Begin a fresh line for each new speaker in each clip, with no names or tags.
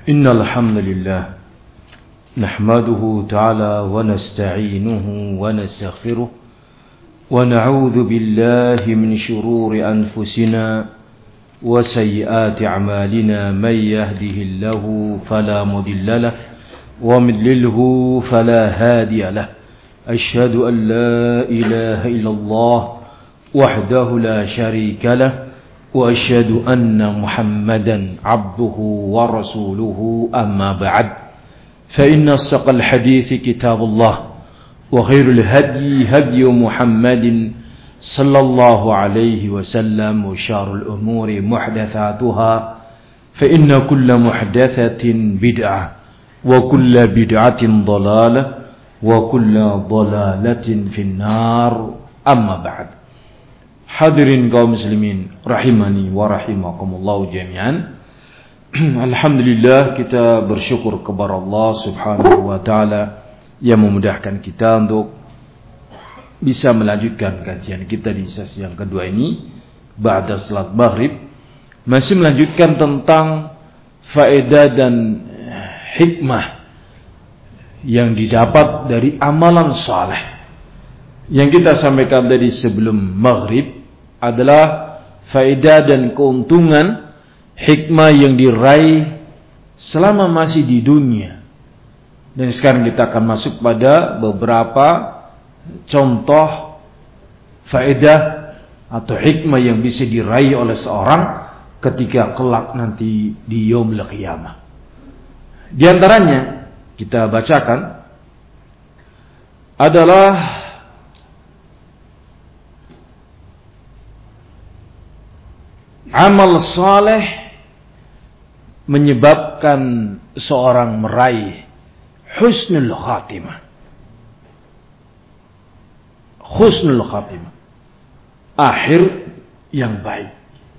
إن الحمد لله نحمده تعالى ونستعينه ونستغفره ونعوذ بالله من شرور أنفسنا وسيئات أعمالنا من يهده الله فلا مضل له ومن يضلله فلا هادي له أشهد أن لا إله إلا الله وحده لا شريك له وأشهد أن محمدا عبده ورسوله أما بعد فإن أصدق الحديث كتاب الله وخير الهدي هدي محمد صلى الله عليه وسلم وشر الأمور محدثاتها فإن كل محدثة بدعة وكل بدعة ضلالة وكل ضلالة في النار أما بعد. Hadirin kaum muslimin rahimani wa rahimakumullah jami'an. Alhamdulillah, kita bersyukur kepada Allah Subhanahu wa taala yang memudahkan kita untuk bisa melanjutkan kajian kita di sesi yang kedua ini ba'da salat maghrib, masih melanjutkan tentang faedah dan hikmah yang didapat dari amalan saleh. Yang kita sampaikan tadi sebelum maghrib adalah faedah dan keuntungan hikmah yang diraih selama masih di dunia. Dan sekarang kita akan masuk pada beberapa contoh faedah atau hikmah yang bisa diraih oleh seorang ketika kelak nanti di yaumul qiyamah. Di antaranya kita bacakan adalah amal saleh menyebabkan seorang meraih husnul khatimah. Husnul khatimah, akhir yang baik.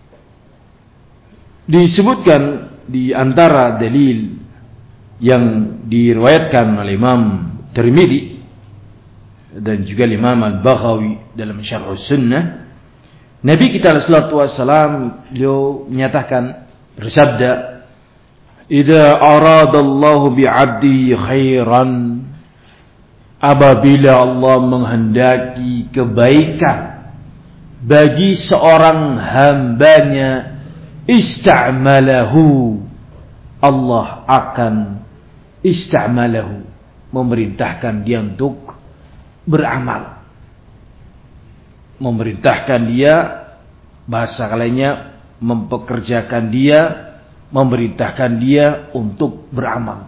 Disebutkan di antara dalil yang diriwayatkan oleh Imam Tirmidzi dan juga Imam Al-Baghawi dalam Syarh Sunnah, Nabi kita sallallahu alaihi wasallam beliau menyatakan, bersabda, "Idza aradallahu bi'abdihi khairan," apabila Allah menghendaki kebaikan bagi seorang hambanya, ista'malahu, Allah akan ista'malahu, memerintahkan dia untuk beramal. Memerintahkan dia, bahasa lainnya mempekerjakan dia, memerintahkan dia untuk beramal.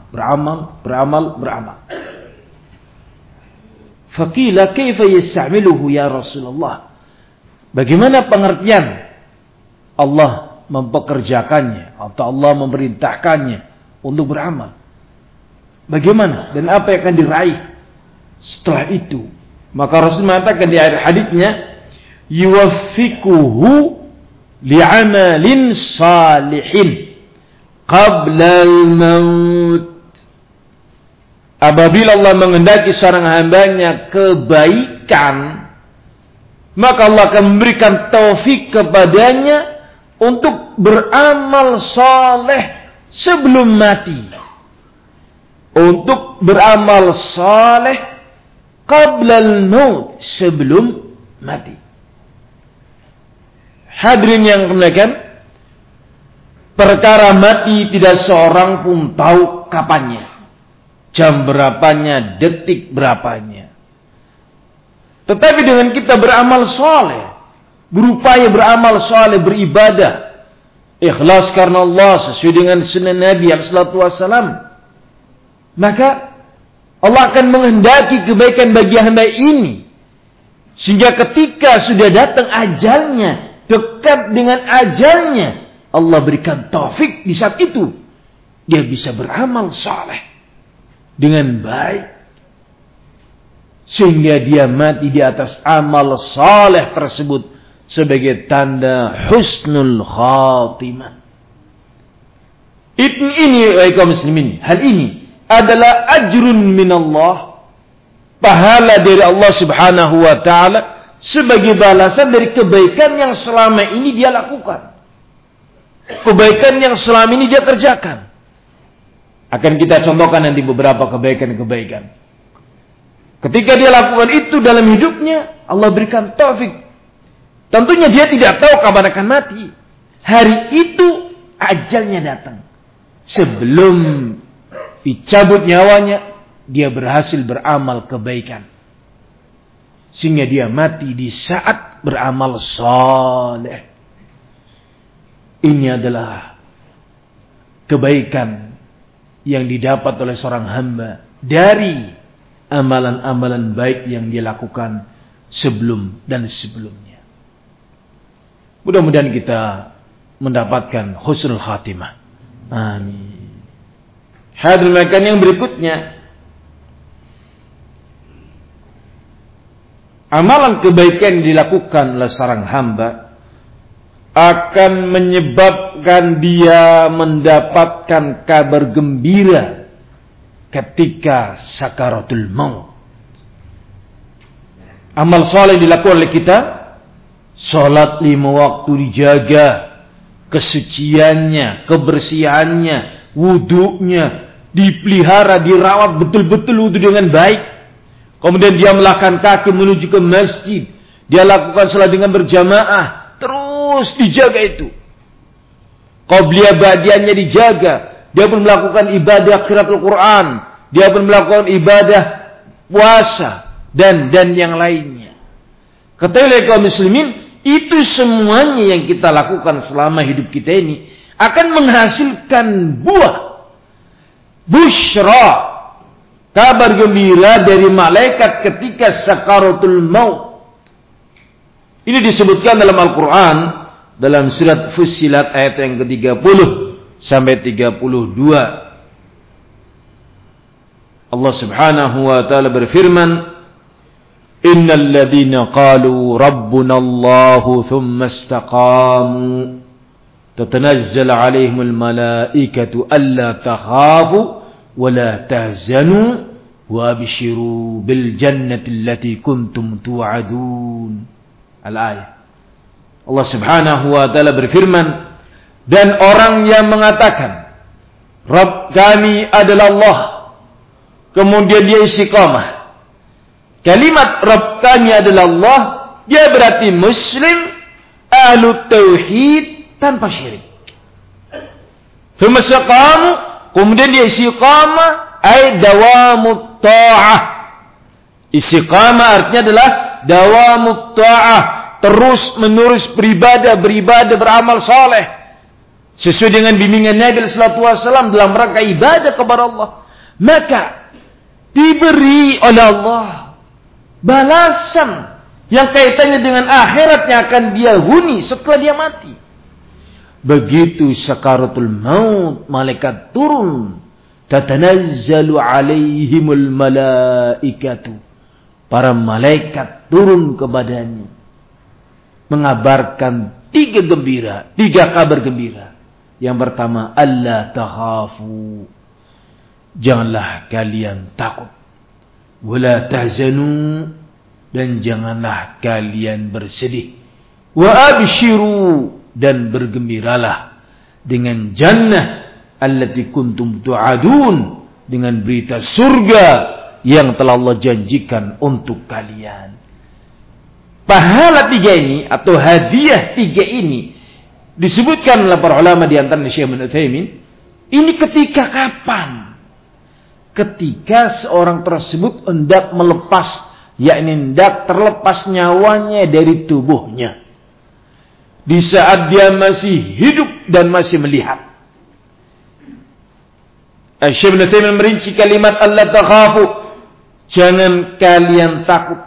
Faqila kaifa yasta'miluhu ya Rasulullah? Bagaimana pengertian Allah mempekerjakannya atau Allah memerintahkannya untuk beramal? Bagaimana dan apa yang akan diraih setelah itu? Maka Rasul mengatakan di akhir hadisnya, yuwaffiquhu li'amalin salihin qabla al-maut. Apabila Allah menghendaki seorang hambanya kebaikan, maka Allah akan memberikan taufik kepadanya untuk beramal saleh sebelum mati. Untuk beramal saleh qabla al-maut, sebelum mati. Hadirin yang kemuliaan, perkara mati tidak seorang pun tahu kapannya, jam berapanya, detik berapanya. Tetapi dengan kita beramal saleh, berupaya beramal saleh, beribadah ikhlas karena Allah sesuai dengan sunnah Nabi sallallahu alaihi wasallam, maka Allah akan menghendaki kebaikan bagi hamba ini, sehingga ketika sudah datang ajalnya, dekat dengan ajalnya, Allah berikan taufik di saat itu dia bisa beramal saleh dengan baik, sehingga dia mati di atas amal saleh tersebut sebagai tanda husnul khatimah. Ini kaum muslimin, hal ini adalah ajrun minallah, pahala dari Allah Subhanahu wa taala sebagai balasan dari kebaikan yang selama ini dia lakukan. Kebaikan yang selama ini dia kerjakan. Akan kita contohkan nanti beberapa kebaikan-kebaikan. Ketika dia lakukan itu dalam hidupnya, Allah berikan taufik. Tentunya dia tidak tahu kapan akan mati. Hari itu ajalnya datang. Sebelum dicabut nyawanya, dia berhasil beramal kebaikan. Sehingga dia mati di saat beramal saleh. Ini adalah kebaikan yang didapat oleh seorang hamba dari amalan-amalan baik yang dia lakukan sebelum dan sebelumnya. Mudah-mudahan kita mendapatkan husnul khatimah. Amin. Hadirin makan yang berikutnya, amalan kebaikan yang dilakukan oleh seorang hamba akan menyebabkan dia mendapatkan kabar gembira ketika sakaratul maut. Amal saleh dilakukan oleh kita, salat 5 waktu dijaga, kesuciannya, kebersihannya, wudunya dipelihara, dirawat betul-betul wudu dengan baik. Kemudian dia melangkahkan kaki menuju ke masjid, dia lakukan salat dengan berjamaah, terus dijaga itu. Qabliyah ba'diyahnya dijaga. Dia pun melakukan ibadah qiraatul Quran, dia pun melakukan ibadah puasa dan yang lainnya. Ketahuilah kaum muslimin, itu semuanya yang kita lakukan selama hidup kita ini akan menghasilkan buah busyra, kabar gembira dari malaikat ketika sakaratul maut. Ini disebutkan dalam Al-Quran dalam surat Fussilat ayat yang ke-30 sampai 32. Allah Subhanahu wa taala berfirman, "Innal ladzina qalu rabbuna Allahu tsumma istaqamu tatanazzalu 'alaihimul malaikatu alla takhafu wa la tahzanu wa abshiru bil jannati allati kuntum tu'adun." Al-ayat. Allah Subhanahu wa taala berfirman, dan orang yang mengatakan Rabb kami adalah Allah, kemudian dia istiqamah. Kalimat Rabb kami adalah Allah, dia berarti muslim, ahlu tauhid tanpa syirik. Kemudian dia istiqamah, ay dawamut ta'ah. Istiqamah artinya adalah dawamut ta'ah, terus menerus beribadah, beramal saleh sesuai dengan bimbingan Nabi sallallahu alaihi wasallam dalam rangka ibadah kepada Allah. Maka diberi oleh Allah balasan yang kaitannya dengan akhirat yang akan dia huni setelah dia mati. Begitu sakaratul maut, malaikat turun, tatanazzalu alaihimul malaikatu, para malaikat turun kepadanya mengabarkan 3 kabar gembira. Yang pertama, alla takhafu, janganlah kalian takut, wala tahzanu, dan janganlah kalian bersedih, wa abshiru, dan bergembiralah dengan jannah allati kuntum tu'adun, dengan berita surga yang telah Allah janjikan untuk kalian. Pahala 3 ini atau hadiah 3 ini disebutkan oleh para ulama di antaranya Syekh Ibnu Utsaimin. Ini ketika kapan? Ketika seorang tersebut hendak melepas, yakni hendak terlepas nyawanya dari tubuhnya. Di saat dia masih hidup dan masih melihat. Syekh Ibnu Utsaimin merinci kalimat alla takhafu, jangan kalian takut.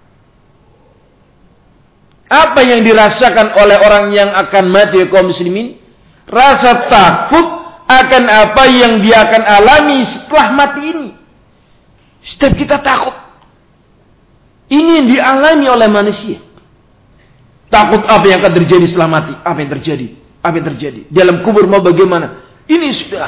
Apa yang dirasakan oleh orang yang akan mati kaum muslimin? Rasa takut akan apa yang dia akan alami setelah mati ini. Setiap kita takut. Ini yang dialami oleh manusia. Takut apa yang akan terjadi setelah mati? Apa yang terjadi? Apa yang terjadi? Dalam kubur mau bagaimana? Ini sudah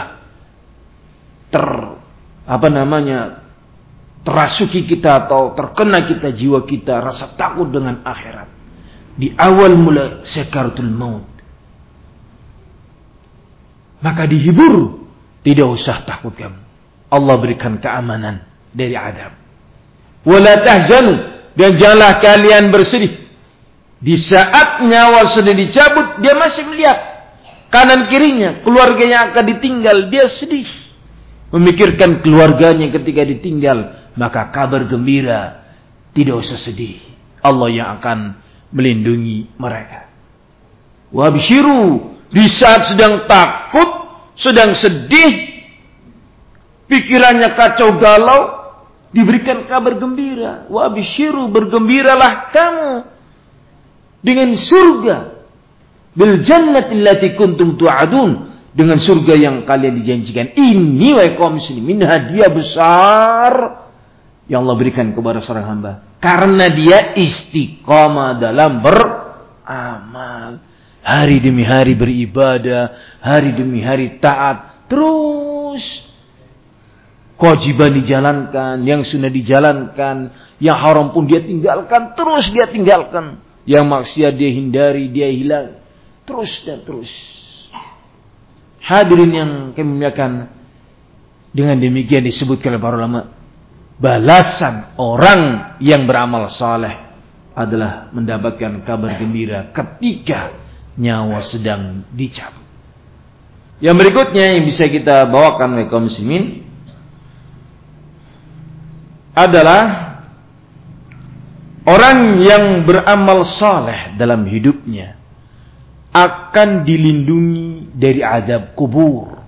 terasuki kita atau terkena kita, jiwa kita, rasa takut dengan akhirat. Di awal mula sakaratul maut, maka dihibur Tidak usah takut kamu. Allah berikan keamanan dari azab. Wala tahzanu, dan janganlah kalian bersedih. Di saat nyawa sudah dicabut, dia masih melihat kanan kirinya, keluarganya akan ditinggal, dia sedih. Memikirkan keluarganya ketika ditinggal, maka kabar gembira, tidak usah sedih. Allah yang akan melindungi mereka. Wabshiru, di saat sedang takut, sedang sedih, pikirannya kacau galau, diberikan kabar gembira. Wabshiru, bergembiralah kamu dengan surga. Bil jannati allati kuntum tu'adun, dengan surga yang kalian dijanjikan. Ini wahai kaum muslimin hadiah besar yang Allah berikan kepada seorang hamba karena dia istiqamah dalam beramal. Hari demi hari beribadah, hari demi hari taat, terus kewajiban dijalankan, yang sunnah dijalankan, yang haram pun dia tinggalkan, terus dia tinggalkan. Yang maksiat dia hindari, dia hilang. Terus dan terus. Hadirin yang kami muliakan, dengan demikian disebutkan oleh para ulama, balasan orang yang beramal saleh adalah mendapatkan kabar gembira ketika nyawa sedang dicabut. Yang berikutnya yang bisa kita bawakan oleh kaum muslimin adalah orang yang beramal saleh dalam hidupnya akan dilindungi dari azab kubur.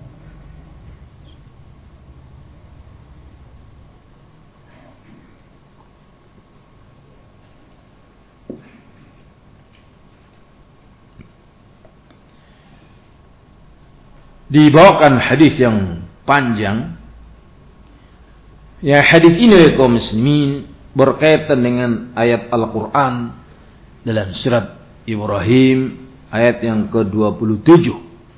Dibawakan hadis yang panjang. Ya, hadis ini oleh kaum muslimin berkaitan dengan ayat Al-Quran dalam surat Ibrahim ayat yang ke-27.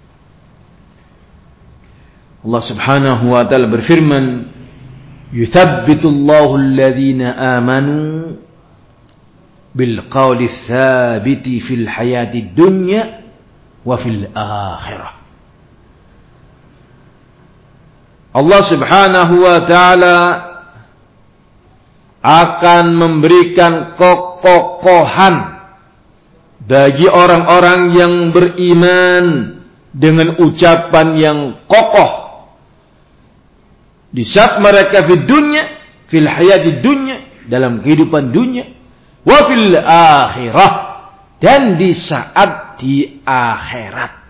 Allah Subhanahu wa taala berfirman, "Yuthabbitullahu alladhina amanu bil qawli tsabiti fil hayatid dunya wa fil akhirah." Allah Subhanahu wa taala akan memberikan kekokohan bagi orang-orang yang beriman dengan ucapan yang kokoh di saat mereka di dunia, fil hayati dunya, dalam kehidupan dunia, wa fil akhirah, dan di saat di akhirat.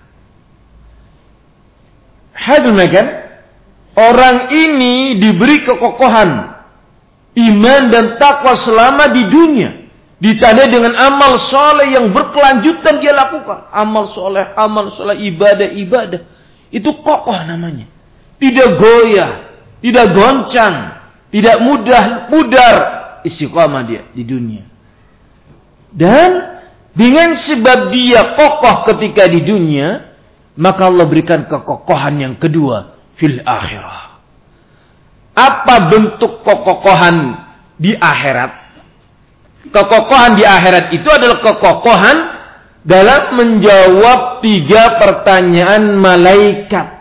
Hadirin, orang ini diberi kekokohan iman dan takwa selama di dunia, ditandai dengan amal soleh yang berkelanjutan dia lakukan. Amal soleh, ibadah. Itu kokoh namanya. Tidak goyah, tidak goncang, tidak mudar, istiqamah dia di dunia. Dan dengan sebab dia kokoh ketika di dunia, maka Allah berikan kekokohan yang kedua, fil akhirah. Apa bentuk kekokohan di akhirat? Kekokohan di akhirat itu adalah kekokohan dalam menjawab 3 pertanyaan malaikat.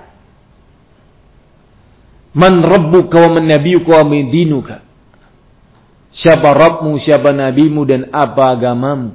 Man rabbuka wa man nabiyuka wa man dinuka? Siapa Rabbmu, siapa nabimu, dan apa agamamu?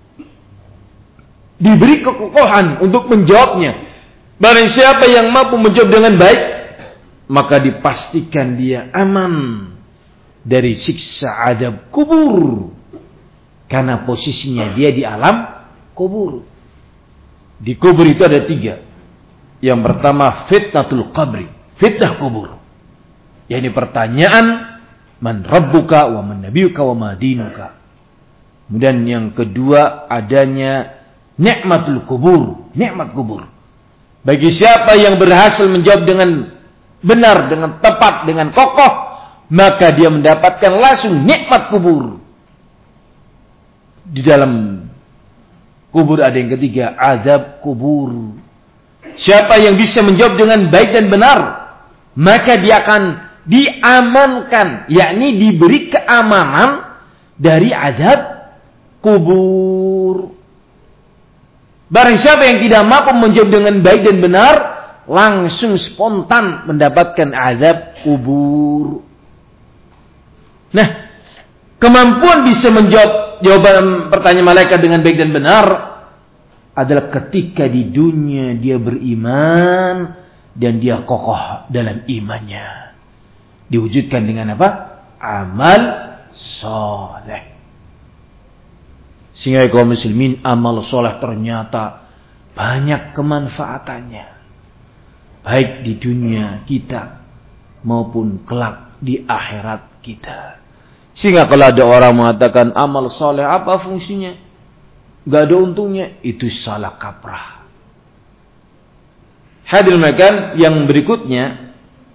Diberi kekokohan untuk menjawabnya. Barang siapa yang mampu menjawab dengan baik, maka dipastikan dia aman dari siksa azab kubur. Karena posisinya dia di alam kubur. Di kubur itu ada 3. Yang pertama fitnatul qabri, fitnah kubur. Yakni pertanyaan, man rabbuka wa man nabiyuka wa ma dinuka. Kemudian yang kedua adanya nikmatul kubur, nikmat kubur. Bagi siapa yang berhasil menjawab dengan benar, dengan tepat, dengan kokoh, maka dia mendapatkan langsung nikmat kubur. Di dalam kubur ada yang ketiga, azab kubur. Siapa yang bisa menjawab dengan baik dan benar, maka dia akan diamankan, yakni diberi keamanan dari azab kubur. Barang siapa yang tidak mampu menjawab dengan baik dan benar, langsung spontan mendapatkan azab kubur. Nah, kemampuan bisa menjawab jawaban pertanyaan malaikat dengan baik dan benar adalah ketika di dunia dia beriman dan dia kokoh dalam imannya. Diwujudkan dengan apa? Amal soleh. Sehingga kaum muslimin, amal soleh ternyata banyak kemanfaatannya. Baik di dunia kita maupun kelak di akhirat kita. Sehingga kalau ada orang mengatakan amal soleh apa fungsinya? Gak ada untungnya. Itu salah kaprah. Hadirin makan yang berikutnya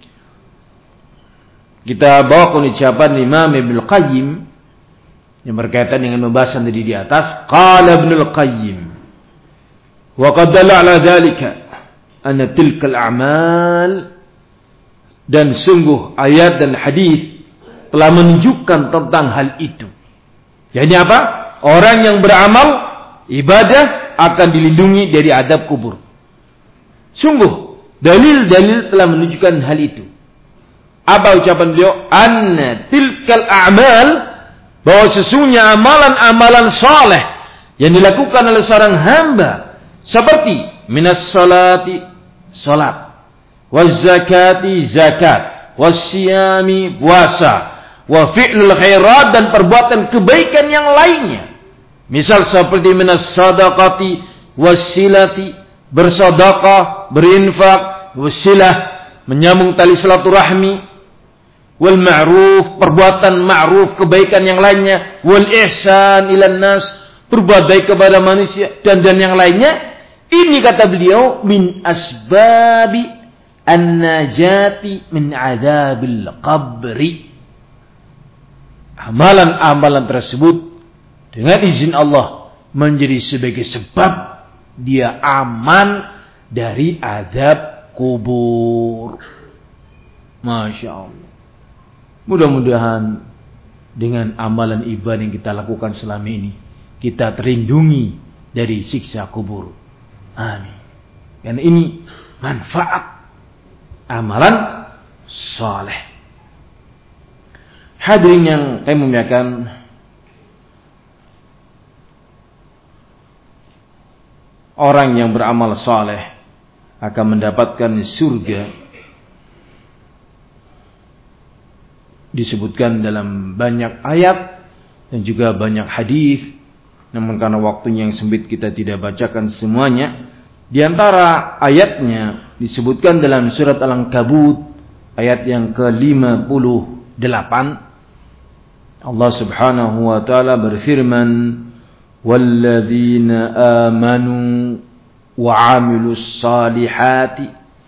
kita bawa ucapan Imam Ibnul Qayyim yang berkaitan dengan pembahasan tadi di atas. Qala Ibnul Qayyim wa qad dalla ala dhalika anna tilka al-a'mal, dan sungguh ayat dan hadis telah menunjukkan tentang hal itu. Jadi apa? Orang yang beramal ibadah akan dilindungi dari azab kubur. Sungguh dalil-dalil telah menunjukkan hal itu. Apa ucapan beliau? Anna tilkal a'mal, bahwa sesungguhnya amalan-amalan saleh yang dilakukan oleh seorang hamba seperti minas salati, salat, waz zakati, zakat, was siyami, puasa, wa fi'lul khairat, dan perbuatan kebaikan yang lainnya. Misal seperti minas sadaqati, wassilati, bersedekah, berinfak, wassilah, menyambung tali silaturahmi, wal ma'ruf, perbuatan ma'ruf, kebaikan yang lainnya, wal ihsan ilan nas, berbuat baik kepada manusia, dan yang lainnya. Ini kata beliau min asbabi an-najati min adzabil qabri. Amalan-amalan tersebut dengan izin Allah menjadi sebagai sebab dia aman dari azab kubur. Masya Allah. Mudah-mudahan dengan amalan ibadah yang kita lakukan selama ini, kita terlindungi dari siksa kubur. Amin. Karena ini manfaat amalan saleh. Hadirin yang kami muliakan, orang yang beramal saleh akan mendapatkan surga. Disebutkan dalam banyak ayat dan juga banyak hadis. Namun karena waktunya yang sempit kita tidak bacakan semuanya. Di antara ayatnya disebutkan dalam surat Al-Ankabut ayat yang ke-58. Allah Subhanahu wa taala berfirman, "Walladzina amanu wa 'amilus salihati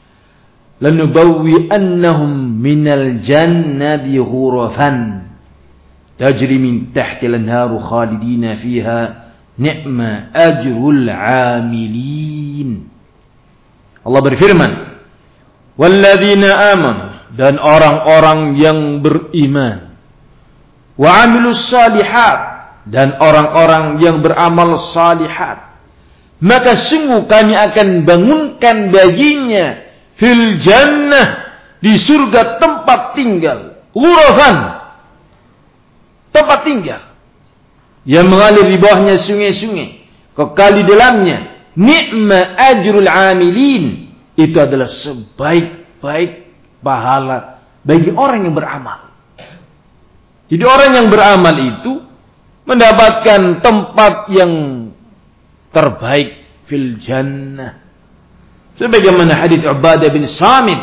lanubawwi'annahum minal jannati ghurafan tajri min tahtiha al-anharu khalidina fiha ni'ma ajrul 'amilin." Allah berfirman, "Walladzina amanu," dan orang-orang yang beriman, "wa 'amilus salihat," dan orang-orang yang beramal salihat, maka sungguh kami akan bangunkan baginya fil jannah, di surga tempat tinggal, ghurafan, tempat tinggal yang mengalir di bawahnya sungai-sungai, kekal di dalamnya. Ni'ma ajrul amilin, itu adalah sebaik-baik pahala bagi orang yang beramal. Jadi orang yang beramal itu mendapatkan tempat yang terbaik fil jannah. Sebagaimana hadits Ubadah bin Samit,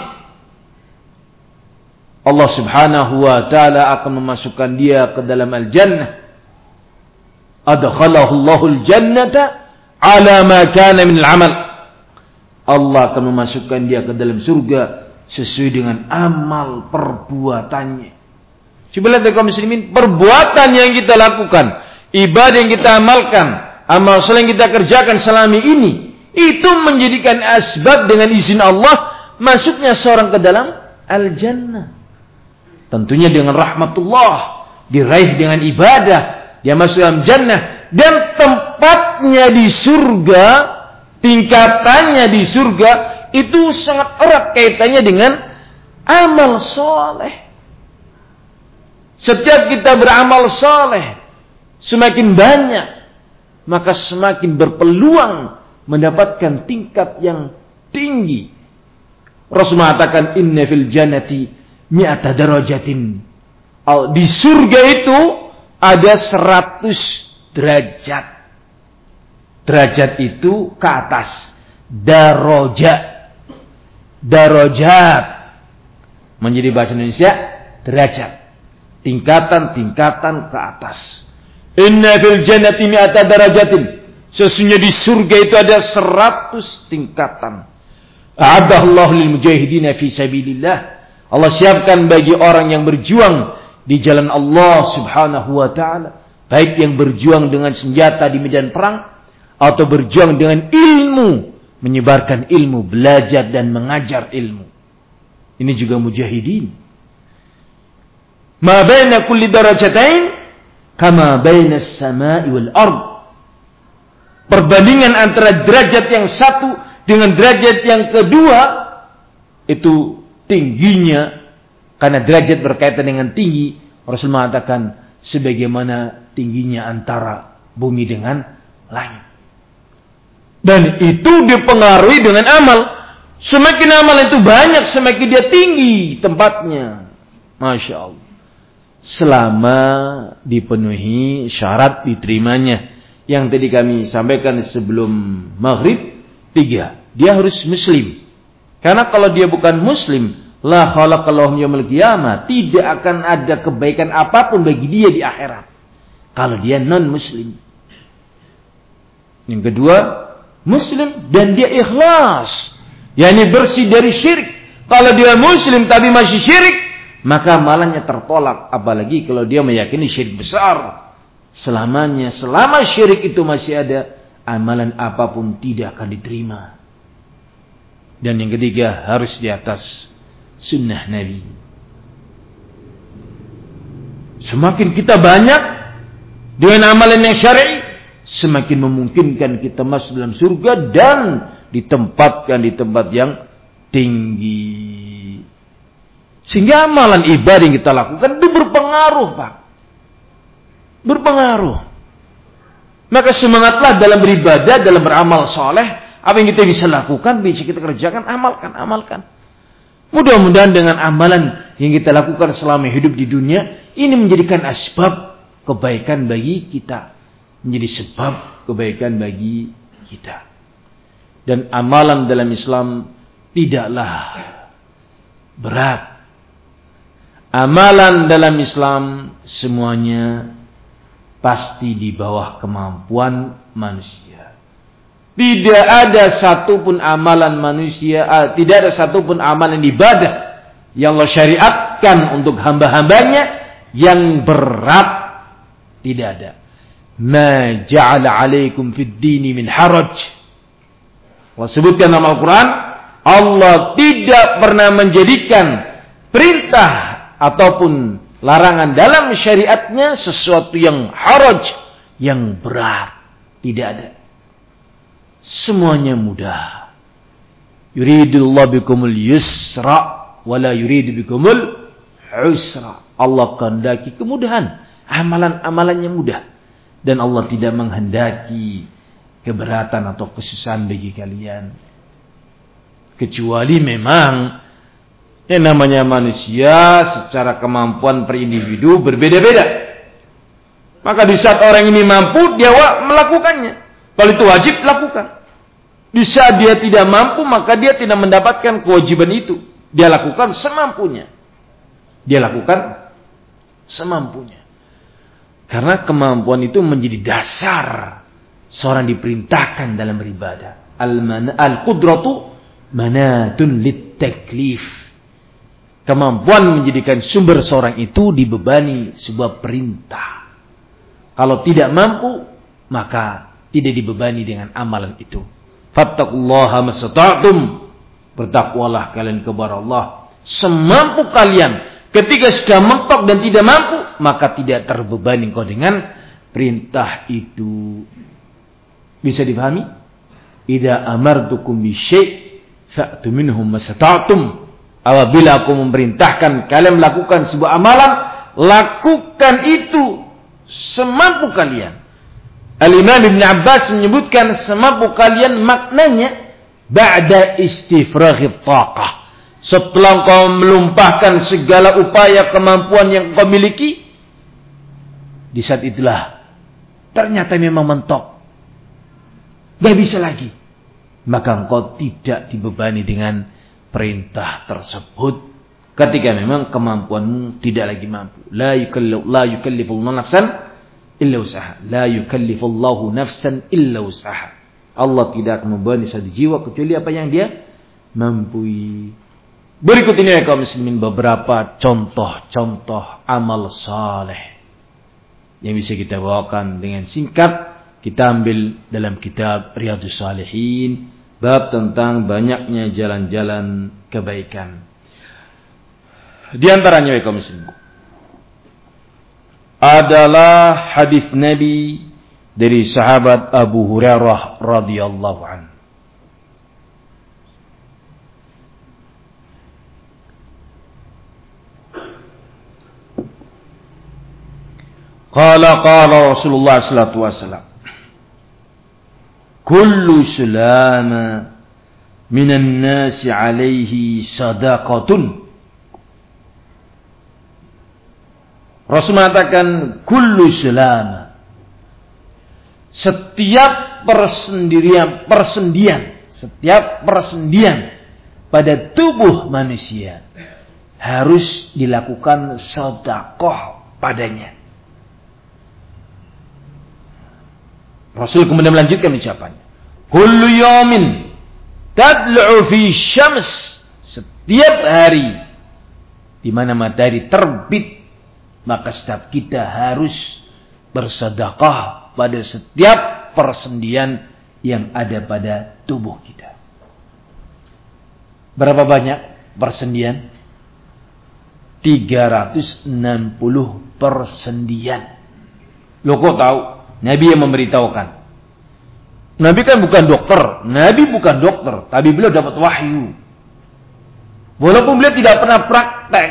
Allah Subhanahu wa taala akan memasukkan dia ke dalam al-jannah. Adkhalahu Allahul jannata ala ma kana min al-amal. Allah akan memasukkan dia ke dalam surga sesuai dengan amal perbuatannya. Coba lihat kaum muslimin, perbuatan yang kita lakukan, ibadah yang kita amalkan, amal saleh yang kita kerjakan selama ini, itu menjadikan asbab dengan izin Allah masuknya seorang ke dalam al-jannah. Tentunya dengan rahmatullah, diraih dengan ibadah, dia masuk dalam jannah, dan tempatnya di surga, tingkatannya di surga itu sangat erat kaitannya dengan amal soleh. Setiap kita beramal soleh semakin banyak, maka semakin berpeluang mendapatkan tingkat yang tinggi. Rasul mengatakan inna fil jannati mi'ata darajatin. Di surga itu ada 100 derajat. Derajat itu ke atas. Darajat. Menjadi bahasa Indonesia derajat. Tingkatan-tingkatan ke atas. Inna fil jannati mi'ata darajatin. Sesungguhnya di surga itu ada 100 tingkatan. A'adallahu lil mujahidina fi sabilillah. Allah siapkan bagi orang yang berjuang di jalan Allah Subhanahu wa taala, baik yang berjuang dengan senjata di medan perang atau berjuang dengan ilmu, menyebarkan ilmu, belajar dan mengajar ilmu. Ini juga mujahidin. Ma baina kulli darajatain kama baina as-sama'i wal ard. Perbandingan antara derajat yang satu dengan derajat yang kedua itu tingginya, karena derajat berkaitan dengan tinggi. Rasul mengatakan sebagaimana tingginya antara bumi dengan langit. Dan itu dipengaruhi dengan amal. Semakin amal itu banyak, semakin dia tinggi tempatnya. Masya Allah. Selama dipenuhi syarat diterimanya. Yang tadi kami sampaikan sebelum maghrib, 3. Dia harus muslim. Karena kalau dia bukan muslim, la khalaqallahu yaumil qiyamah, tidak akan ada kebaikan apapun bagi dia di akhirat kalau dia non muslim. Yang kedua, muslim dan dia ikhlas, yakni bersih dari syirik. Kalau dia muslim tapi masih syirik, maka amalannya tertolak, apalagi kalau dia meyakini syirik besar. Selamanya, selama syirik itu masih ada, amalan apapun tidak akan diterima. Dan yang ketiga, harus di atas sunnah Nabi. Semakin kita banyak dengan amalan yang syar'i, semakin memungkinkan kita masuk dalam surga dan ditempatkan di tempat yang tinggi. Sehingga amalan ibadah yang kita lakukan itu berpengaruh, Pak. Berpengaruh. Maka semangatlah dalam beribadah, dalam beramal soleh. Apa yang kita bisa lakukan, bisa kita kerjakan, amalkan. Mudah-mudahan dengan amalan yang kita lakukan selama hidup di dunia, ini menjadikan asbab kebaikan bagi kita. Menjadi sebab kebaikan bagi kita. Dan amalan dalam Islam tidaklah berat. Amalan dalam Islam semuanya pasti di bawah kemampuan manusia. Tidak ada satupun amalan manusia, tidak ada satupun amalan ibadah yang Allah syariatkan untuk hamba-hambanya yang berat. Tidak ada. Ma ja'ala alaikum fid dini min haraj. Allah sebutkan dalam Al-Quran, Allah tidak pernah menjadikan perintah ataupun larangan dalam syariatnya sesuatu yang haraj, yang berat. Tidak ada. Semuanya mudah. Yuridullahu bikumul yusra wala yuridu bikumul usra. Allah kehendaki kemudahan. Amalan-amalannya mudah. Dan Allah tidak menghendaki keberatan atau kesusahan bagi kalian. Kecuali memang yang namanya manusia secara kemampuan per individu berbeda-beda. Maka di saat orang ini mampu, dia melakukannya. Kalau itu wajib, lakukan. Di saat dia tidak mampu, maka dia tidak mendapatkan kewajiban itu. Dia lakukan semampunya. Karena kemampuan itu menjadi dasar seorang diperintahkan dalam beribadah. Al-qudratu manatun lit-taklif. Kemampuan menjadikan sumber seorang itu dibebani sebuah perintah. Kalau tidak mampu, maka tidak dibebani dengan amalan itu. Fattaqullaha mastata'tum. Bertakwalah kalian kepada Allah semampu kalian. Ketika sudah mentok dan tidak mampu, maka tidak terbebani kau dengan perintah itu. Bisa difahami? Idza amartukum bi syai' fa'tu minhum mastata'tum. Apabila aku memerintahkan kalian melakukan sebuah amalan, lakukan itu semampu kalian. Al-Imam Ibn Abbas menyebutkan semampu kalian maknanya ba'da istifraghit taqah. Setelah kau melumpahkan segala upaya kemampuan yang kau miliki, di saat itulah ternyata memang mentok, gak bisa lagi, maka engkau tidak dibebani dengan perintah tersebut. Ketika memang kemampuanmu tidak lagi mampu. La yukallifullahu nafsan illa usaha. La yukallifullahu nafsan illa usaha. Allah tidak akan membebani satu jiwa kecuali apa yang dia mampu. Berikut ini ya kaum muslimin beberapa contoh-contoh amal saleh yang bisa kita bawakan dengan singkat. Kita ambil dalam kitab Riyadhus Shalihin, bab tentang banyaknya jalan-jalan kebaikan. Di antaranya ya kaum muslimin adalah hadis Nabi dari sahabat Abu Hurairah radhiyallahu anhu. Qala Rasulullah sallallahu alaihi wasallam, kullu sulama minan nasi alaihi sadaqatun. Rasul mengatakan kullu sulama, setiap persendian pada tubuh manusia harus dilakukan sedekah padanya. Rasul kemudian melanjutkan ucapannya, kullu yawmin tadlu'u fi syams, setiap hari di mana matahari terbit, maka setiap kita harus bersedekah pada setiap persendian yang ada pada tubuh kita. Berapa banyak persendian? 360 persendian. Loh kok tahu? Nabi yang memberitahukan. Nabi kan bukan dokter. Nabi bukan dokter. Tapi beliau dapat wahyu. Walaupun beliau tidak pernah praktek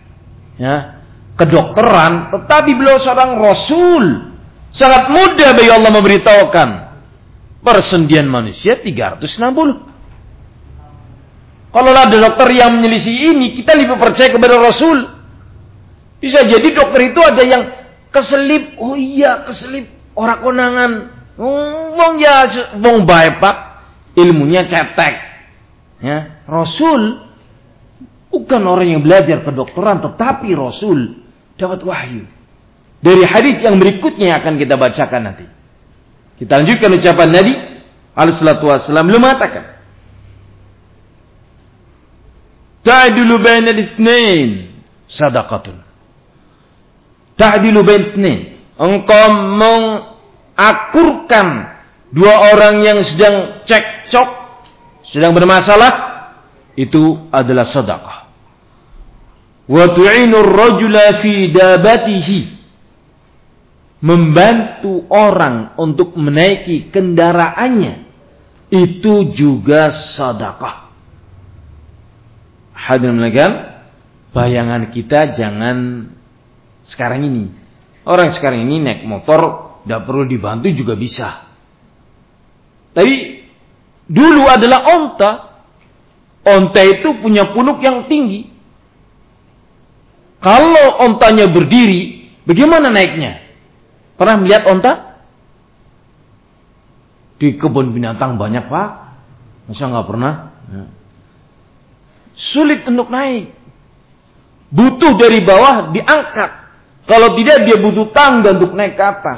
kedokteran, tetapi beliau seorang Rasul. Sangat mudah bagi Allah memberitahukan persendian manusia 360. Kalau ada dokter yang menyelisih ini, kita lebih percaya kepada Rasul. Bisa jadi dokter itu ada yang keselip. Oh iya, keselip. Orang konangan. Wong baik pak. Ilmunya cetek. Ya, Rasul bukan orang yang belajar kedokteran, tetapi Rasul dapat wahyu. Dari hadis yang berikutnya akan kita bacakan nanti. Kita lanjutkan ucapan Nabi alaihi salatu wasallam, beliau mengatakan, ta'dilu bainal itsnain sadaqatun. Ta'dilu bainal itsnain, engkau mengakurkan dua orang yang sedang cekcok, sedang bermasalah, itu adalah sedekah. Wa tu'inu ar-rajula fi dabatihi, membantu orang untuk menaiki kendaraannya, itu juga sedekah. Hadirin sekalian, bayangan kita jangan sekarang ini. Orang sekarang ini naik motor tidak perlu dibantu juga bisa. Tapi dulu adalah onta. Onta itu punya punuk yang tinggi. Kalau ontanya berdiri, bagaimana naiknya? Pernah melihat onta? Di kebun binatang banyak pak. Masa nggak pernah? Ya. Sulit untuk naik. Butuh dari bawah diangkat. Kalau tidak dia butuh tangga untuk naik ke atas.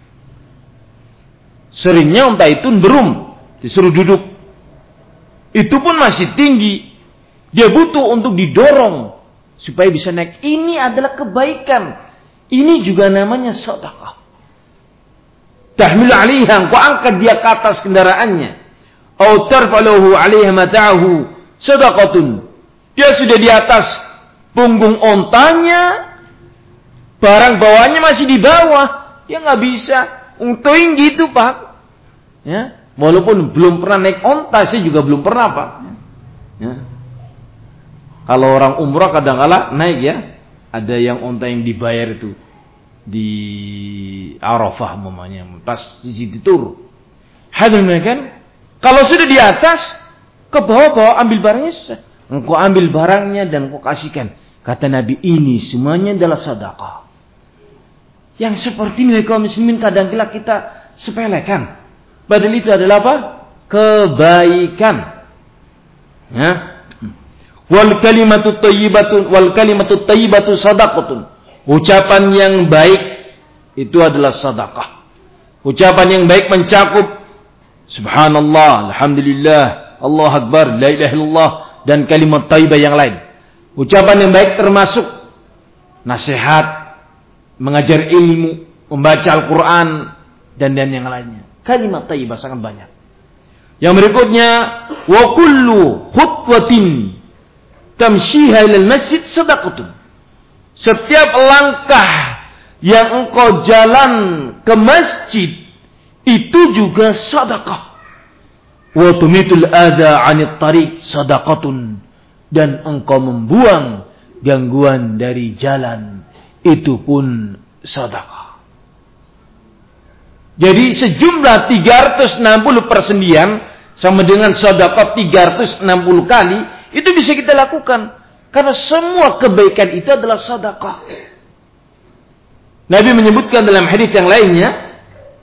Seringnya onta itu nderum, disuruh duduk. Itu pun masih tinggi. Dia butuh untuk didorong supaya bisa naik. Ini adalah kebaikan. Ini juga namanya sedekah. Tahmil 'alaiha, kau angkat dia ke atas kendaraannya. Au tarfaluhu 'alaiha mata'ahu sadaqatun. Dia sudah di atas punggung ontanya. Barang bawaannya masih di bawah. Dia nggak bisa. Untung gitu pak. Ya, walaupun belum pernah naik onta, saya juga belum pernah pak. Ya. Kalau orang umrah kadang-kala naik ya. Ada yang unta yang dibayar itu di Arafah umpamanya, pas di situ tur. Hadirin kan? Kalau sudah di atas, ke bawah-bawah ambil barangnya susah. Engkau ambil barangnya dan engkau kasihkan. Kata Nabi, ini semuanya adalah sedekah. Yang seperti ini kaum muslimin kadang-kala kita sepelekan. Padahal itu adalah apa? Kebaikan. Ya. Wal kalimatu thayyibatu shadaqatun. Ucapan yang baik itu adalah sedekah. Ucapan yang baik mencakup subhanallah, alhamdulillah, Allah akbar, la ilaha illallah dan kalimat thayyibah yang lain. Ucapan yang baik termasuk nasihat, mengajar ilmu, membaca Al-Qur'an dan yang lainnya. Kalimat thayyibah sangat banyak. Yang berikutnya, wa kullu khutwatin tamshiha ilal masjid sadaqatun. Setiap langkah yang engkau jalan ke masjid itu juga sedekah. Wa tumitul adza 'anit tariq sadaqatun. Dan engkau membuang gangguan dari jalan itu pun sedekah. Jadi sejumlah 360 persendian sama dengan sedekah 360 kali itu bisa kita lakukan. Karena semua kebaikan itu adalah sedekah. Nabi menyebutkan dalam hadis yang lainnya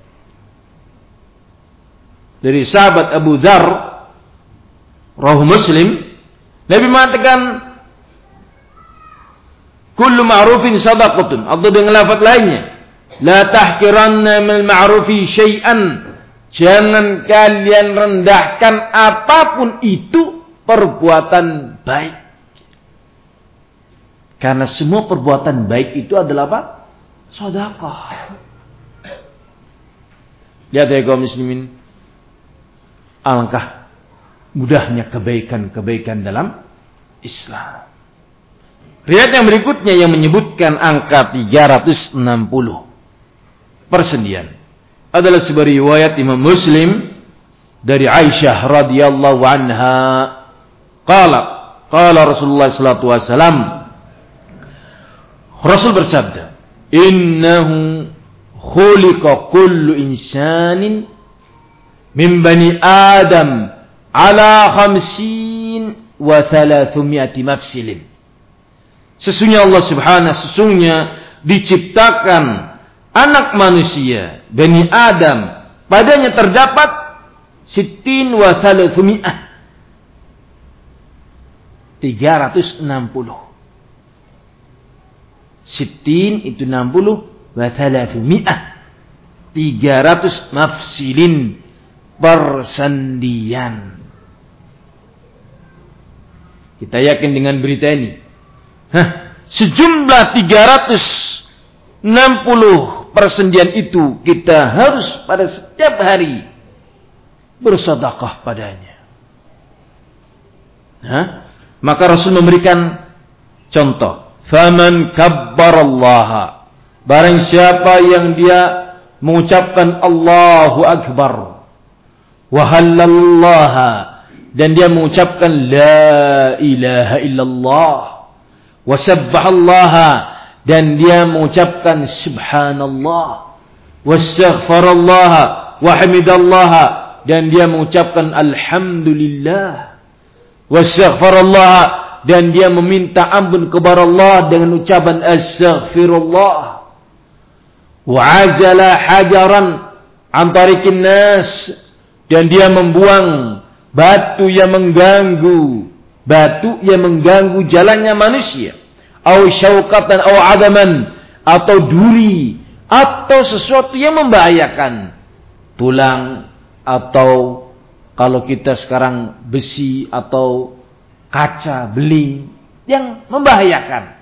dari sahabat Abu Dzar, rawahu Muslim, Nabi mengatakan kullu ma'rufin sadaqatun, atau dengan lafaz lainnya, la tahqiranna minal ma'rufi syai'an, jangan kalian rendahkan apapun itu perbuatan baik. Karena semua perbuatan baik itu adalah apa? Sedekah. Lihat ya kaum muslimin, alangkah mudahnya kebaikan-kebaikan dalam Islam. Riwayat yang berikutnya yang menyebutkan angka 360 persendian adalah sebuah riwayat Imam Muslim dari Aisyah radhiyallahu anha. Qala Rasulullah sallallahu alaihi wasallam, Rasul bersabda, innahu khuliqa kullu insanin min bani Adam ala 50 wa 300 mafsilin. Sesungguhnya Allah sesungguhnya diciptakan anak manusia, Bani Adam, padanya terdapat 60 wa 300. 360. 60 itu 60 wa 300. 300 mafsilin persendian. Kita yakin dengan berita ini. Sejumlah 360 persendian itu kita harus pada setiap hari bersedekah padanya. Maka Rasul memberikan contoh. Faman kabbarallaha, barang siapa yang dia mengucapkan Allahu Akbar, wa halallaha, dan dia mengucapkan la ilaha illallah, wa sabbahallaha, dan dia mengucapkan subhanallah, wa astaghfarallaha, wa hamidallaha, dan dia mengucapkan alhamdulillah, wa astaghfarallaha, dan dia meminta ampun kepada Allah dengan ucapan astaghfirullah, wa azala hajaran an tariqin nas, dan dia membuang batu yang mengganggu jalannya manusia, au syaukatan au adaman, atau duri atau sesuatu yang membahayakan, tulang atau kalau kita sekarang besi atau kaca, beling yang membahayakan.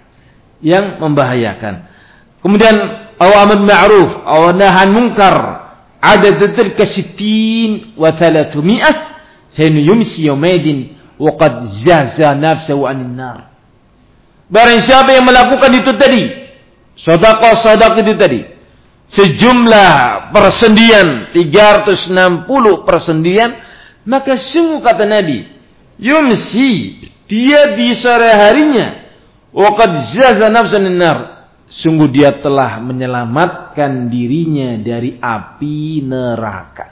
Kemudian awamr ma'ruf, aw nahan munkar, ada tilka 60 wa 300 sanu yumsi yawmaidin wa qad zaza nafsahu 'anil nar. Barang siapa yang melakukan itu tadi, sedekah itu tadi, sejumlah persendian 360 persendian, maka sungguh kata Nabi, Yumsi, dia di sore harinya. Wa qad zaza nafsan nar. Sungguh dia telah menyelamatkan dirinya dari api neraka.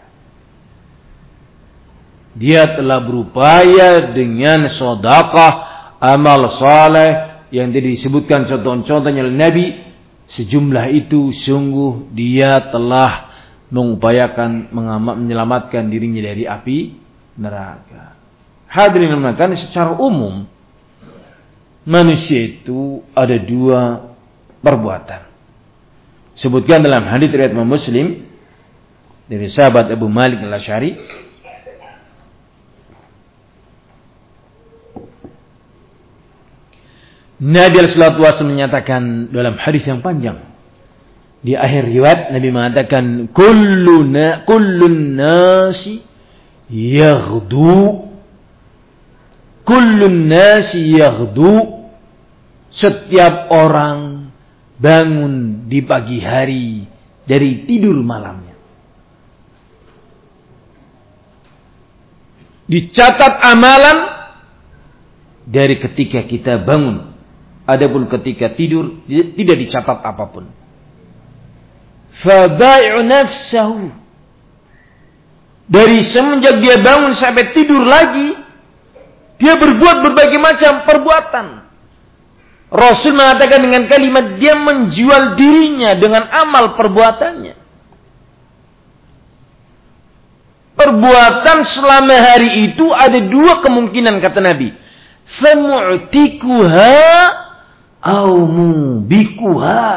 Dia telah berupaya dengan sedekah, amal saleh yang tadi disebutkan contoh-contohnya oleh Nabi. Sejumlah itu sungguh dia telah mengupayakan menyelamatkan dirinya dari api neraka. Hadirin mengatakan secara umum manusia itu ada dua perbuatan. Sebutkan dalam hadis riwayat Imam Muslim dari sahabat Abu Malik Al-Asy'ari, Nabi sallallahu alaihi wasallam menyatakan dalam hadis yang panjang. Di akhir riwayat Nabi mengatakan kullun nasi yaghdu. Kullun nasi yaghdu. Setiap orang bangun di pagi hari dari tidur malamnya. Dicatat amalan dari ketika kita bangun. Adapun ketika tidur tidak dicatat apapun. Fabai'u nafsahu. Dari semenjak dia bangun sampai tidur lagi, dia berbuat berbagai macam perbuatan. Rasul mengatakan dengan kalimat dia menjual dirinya dengan amal perbuatannya. Perbuatan selama hari itu ada dua kemungkinan kata Nabi. Famu'tikuha au mubikuha.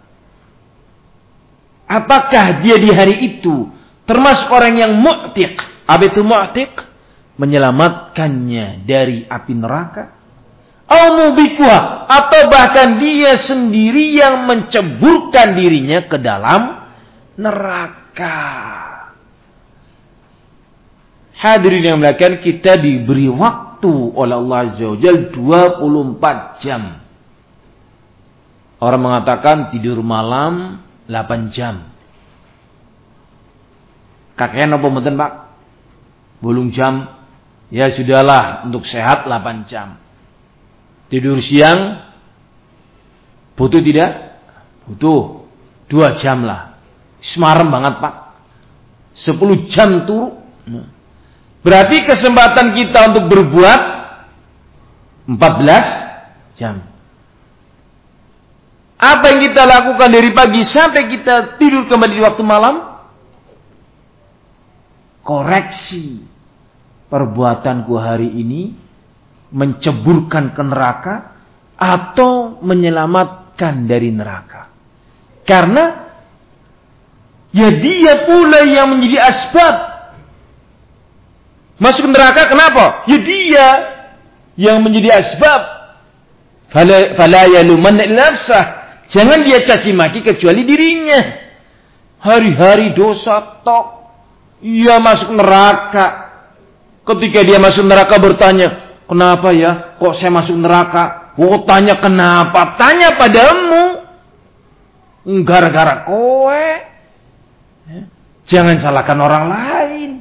Apakah dia di hari itu termasuk orang yang mu'tiq? Apa itu mu'tiq? Menyelamatkannya dari api neraka. Au mubikuha, atau bahkan dia sendiri yang menceburkan dirinya ke dalam neraka. Hadirin yang muliakan, kita diberi waktu oleh Allah Azza wa Jalla 24 jam. Orang mengatakan tidur malam 8 jam. Kakean apa mboten, Pak? Bolong jam. Ya sudahlah, untuk sehat 8 jam. Tidur siang butuh tidak? Butuh 2 jam lah. Semarem banget, Pak. 10 jam turu. Berarti kesempatan kita untuk berbuat 14 jam. Apa yang kita lakukan dari pagi sampai kita tidur kembali di waktu malam? Koreksi perbuatanku hari ini, menceburkan ke neraka atau menyelamatkan dari neraka. Karena ya dia pula yang menjadi asbab masuk neraka. Kenapa? Ya dia yang menjadi asbab. Fala yalumanna illa nafsah. Jangan dia caci maki kecuali dirinya. Hari-hari dosa tok. Ia masuk neraka. Ketika dia masuk neraka bertanya, kenapa ya? Kok saya masuk neraka? Oh, tanya kenapa? Tanya padamu. Gara-gara kowe. Jangan salahkan orang lain.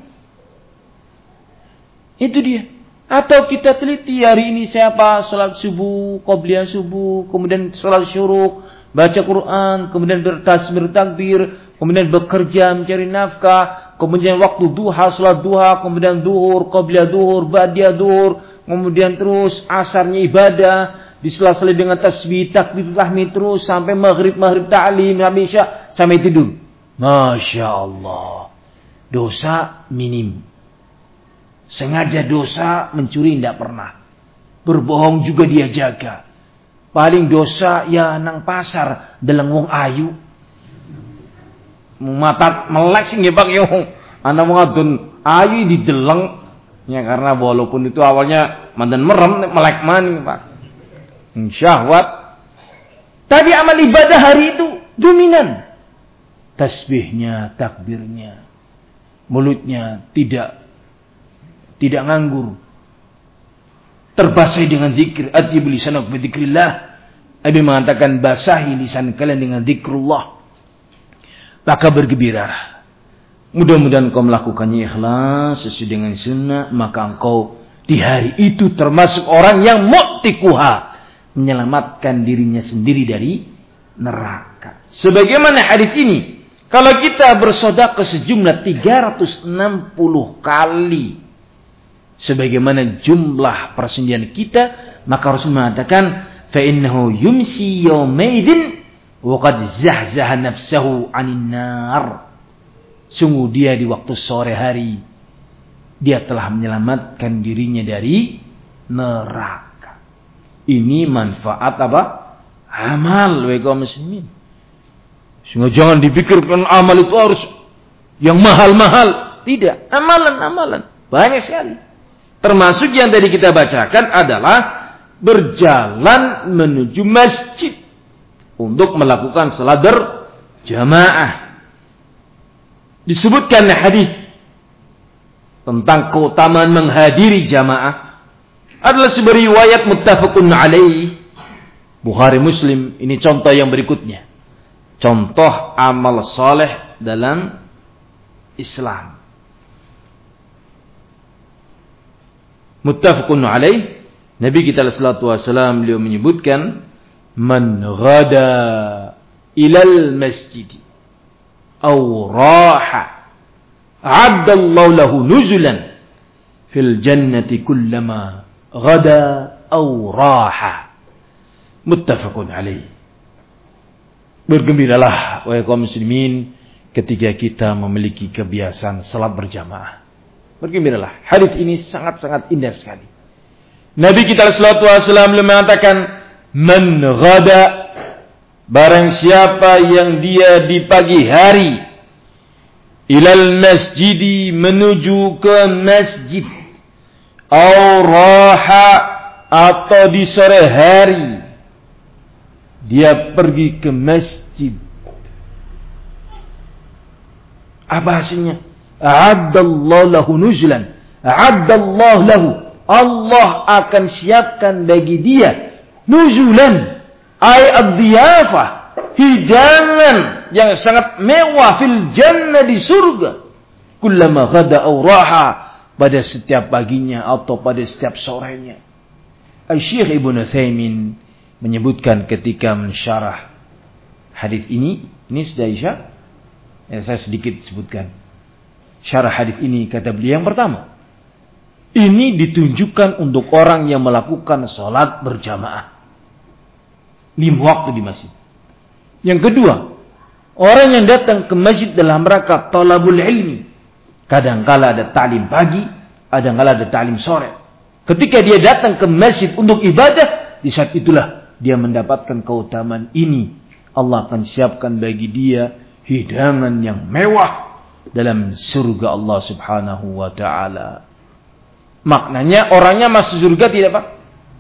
Itu dia. Atau kita teliti hari ini siapa salat subuh, qobliyah subuh, kemudian salat syuruk, baca Quran, kemudian bertasbih, takbir, kemudian bekerja mencari nafkah, kemudian waktu duha, salat duha, kemudian zuhur, qobliyah zuhur, ba'diyah zuhur, kemudian terus asarnya ibadah, disela-sela dengan tasbih, takbir, tahmid terus sampai maghrib ta'lim, sampai isya, sampai tidur. Masya Allah. Dosa minim. Sengaja dosa, mencuri tidak pernah. Berbohong juga dia jaga. Paling dosa ya nang pasar deleng wong ayu. Mata melek sing nggih Pak yo. Ana wong adon ayu dideleng. Ya karena walaupun itu awalnya mandan merem melek maning Pak. Syahwat. Tapi amal ibadah hari itu dominan. Tasbihnya, takbirnya. Mulutnya tidak nganggur. Terbasahi dengan zikir. Atibul lisanak bi dzikrillah. Nabi mengatakan basahi lisan kalian dengan zikrullah. Maka bergembiralah. Mudah-mudahan kau melakukannya ikhlas sesuai dengan sunnah, maka engkau di hari itu termasuk orang yang mu'tikuha, menyelamatkan dirinya sendiri dari neraka. Sebagaimana hadis ini, kalau kita bersedekah sejumlah 360 kali sebagaimana jumlah persendian kita, maka Rasul mengatakan fa innahu yumsi yawmaidin wa qad zahzaha nafsahu 'anil nar. Sungguh dia di waktu sore hari dia telah menyelamatkan dirinya dari neraka. Ini manfaat apa? Amal wahai kaum muslimin. Sehingga jangan dipikirkan amal itu harus yang mahal-mahal. Tidak, amalan-amalan banyak sekali. Termasuk yang tadi kita bacakan adalah berjalan menuju masjid untuk melakukan salat berjamaah. Disebutkan hadis tentang keutamaan menghadiri jamaah adalah sebuah riwayat muttafaqun alaih Bukhari Muslim. Ini contoh yang berikutnya. Contoh amal saleh dalam Islam. Muttafaqun alaih. Nabi kita sallallahu alaihi wasallam beliau menyebutkan man ghada ilal masjid aw raha a'addallahu lahu nuzulan fil jannati kullama ghada aw raha. Muttafaqun alaih. Bergembiralah wahai kaum muslimin ketika kita memiliki kebiasaan salat berjamaah. Bergembiralah. Hadis ini sangat-sangat indah sekali. Nabi kita sallallahu alaihi wasallam mengatakan man ghada, barang siapa yang dia di pagi hari ilal masjidi, menuju ke masjid, au raha, atau di sore hari dia pergi ke masjid. Apa hasilnya? A'addallahu lahu nuzulan. A'addallahu lahu, Allah akan siapkan bagi dia nuzulan, ay ad-diyafah, hidangan yang sangat mewah fil jannah, di surga. Kullama ghada aw raha, pada setiap paginya atau pada setiap sorenya. Syekh Ibnu Utsaimin menyebutkan ketika mensyarah hadis ini sudah Isya. Saya sedikit sebutkan syarah hadis ini. Kata beliau yang pertama, ini ditunjukkan untuk orang yang melakukan sholat berjamaah 5 waktu di masjid. Yang kedua, orang yang datang ke masjid dalam rangka talabul ilmi. Kadang-kala ada ta'lim pagi, kadang-kala ada ta'lim sore. Ketika dia datang ke masjid untuk ibadah, di saat itulah dia mendapatkan keutamaan ini. Allah akan siapkan bagi dia hidangan yang mewah dalam surga Allah Subhanahu wa ta'ala. Maknanya orangnya masuk surga tidak, Pak?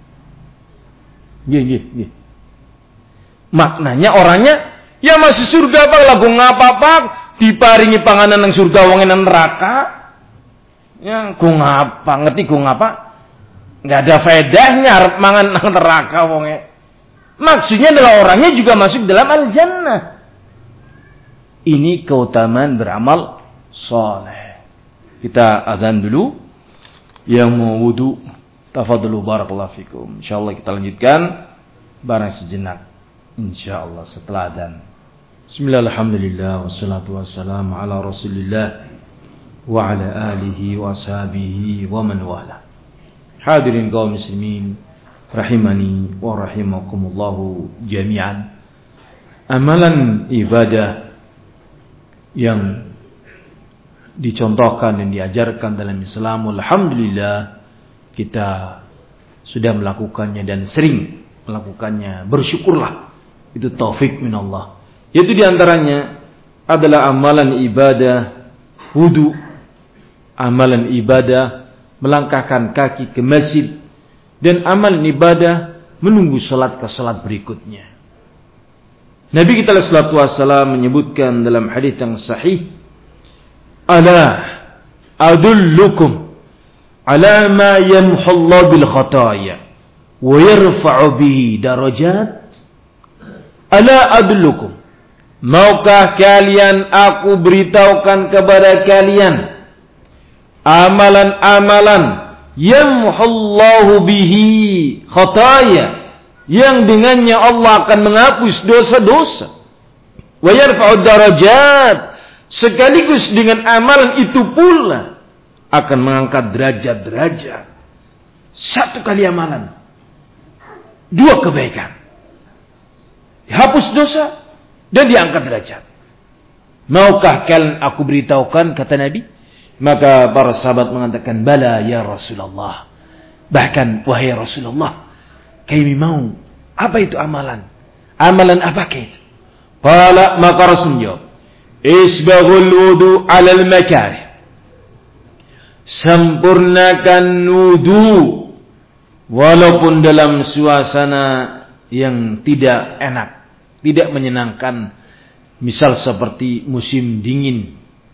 Iya. Maknanya orangnya ya masuk surga, Pak. Lagu ngapa, Pak? Diparingi panganan nang surga wong nang neraka. Ya ku ngapa? Ngerti ku ngapa? Enggak ada faedahnya arep mangan nang neraka wonge. Maksudnya adalah orangnya juga masuk dalam al-jannah. Ini keutamaan beramal saleh. Kita azan dulu. Yang mau wudu, tafadhalu barakallahu fikum. Insyaallah kita lanjutkan barang sejenak. Insyaallah setelah azan. Bismillah, alhamdulillah, wassalatu wassalamu ala rasulillah wa ala alihi wa sahbihi wa man wala. Hadirin kaum muslimin rahimani wa rahimakumullahu jami'an. Amalan ibadah yang dicontohkan dan diajarkan dalam Islam, alhamdulillah kita sudah melakukannya dan sering melakukannya. Bersyukurlah, itu taufik min Allah. Yaitu diantaranya adalah amalan ibadah wudu, amalan ibadah melangkahkan kaki ke masjid, dan amalan ibadah menunggu salat ke salat berikutnya. Nabi kita sallallahu alaihi wasallam menyebutkan dalam hadis yang sahih, ala adullukum ala ma yamhullahu bil khataya wa yarfa'u bihi darajat. Ala adullukum, maukah kalian aku beritahukan kepada kalian amalan-amalan yamhullahu bihi khataya, yang dengannya Allah akan menghapus dosa-dosa, wa yarfa'ud darajat, sekaligus dengan amalan itu pula akan mengangkat derajat-derajat. Satu kali amalan, dua kebaikan, dihapus dosa dan diangkat derajat. Maukah kalian aku beritahukan, kata Nabi? Maka para sahabat mengatakan, bala ya Rasulullah. Bahkan, wahai Rasulullah, kami mau. Apa itu amalan? Amalan apakah itu? Qala, maka Rasul jawab, isbaghul wudu alal makarih. Sempurnakan wudu walaupun dalam suasana yang tidak enak, tidak menyenangkan. Misal seperti musim dingin.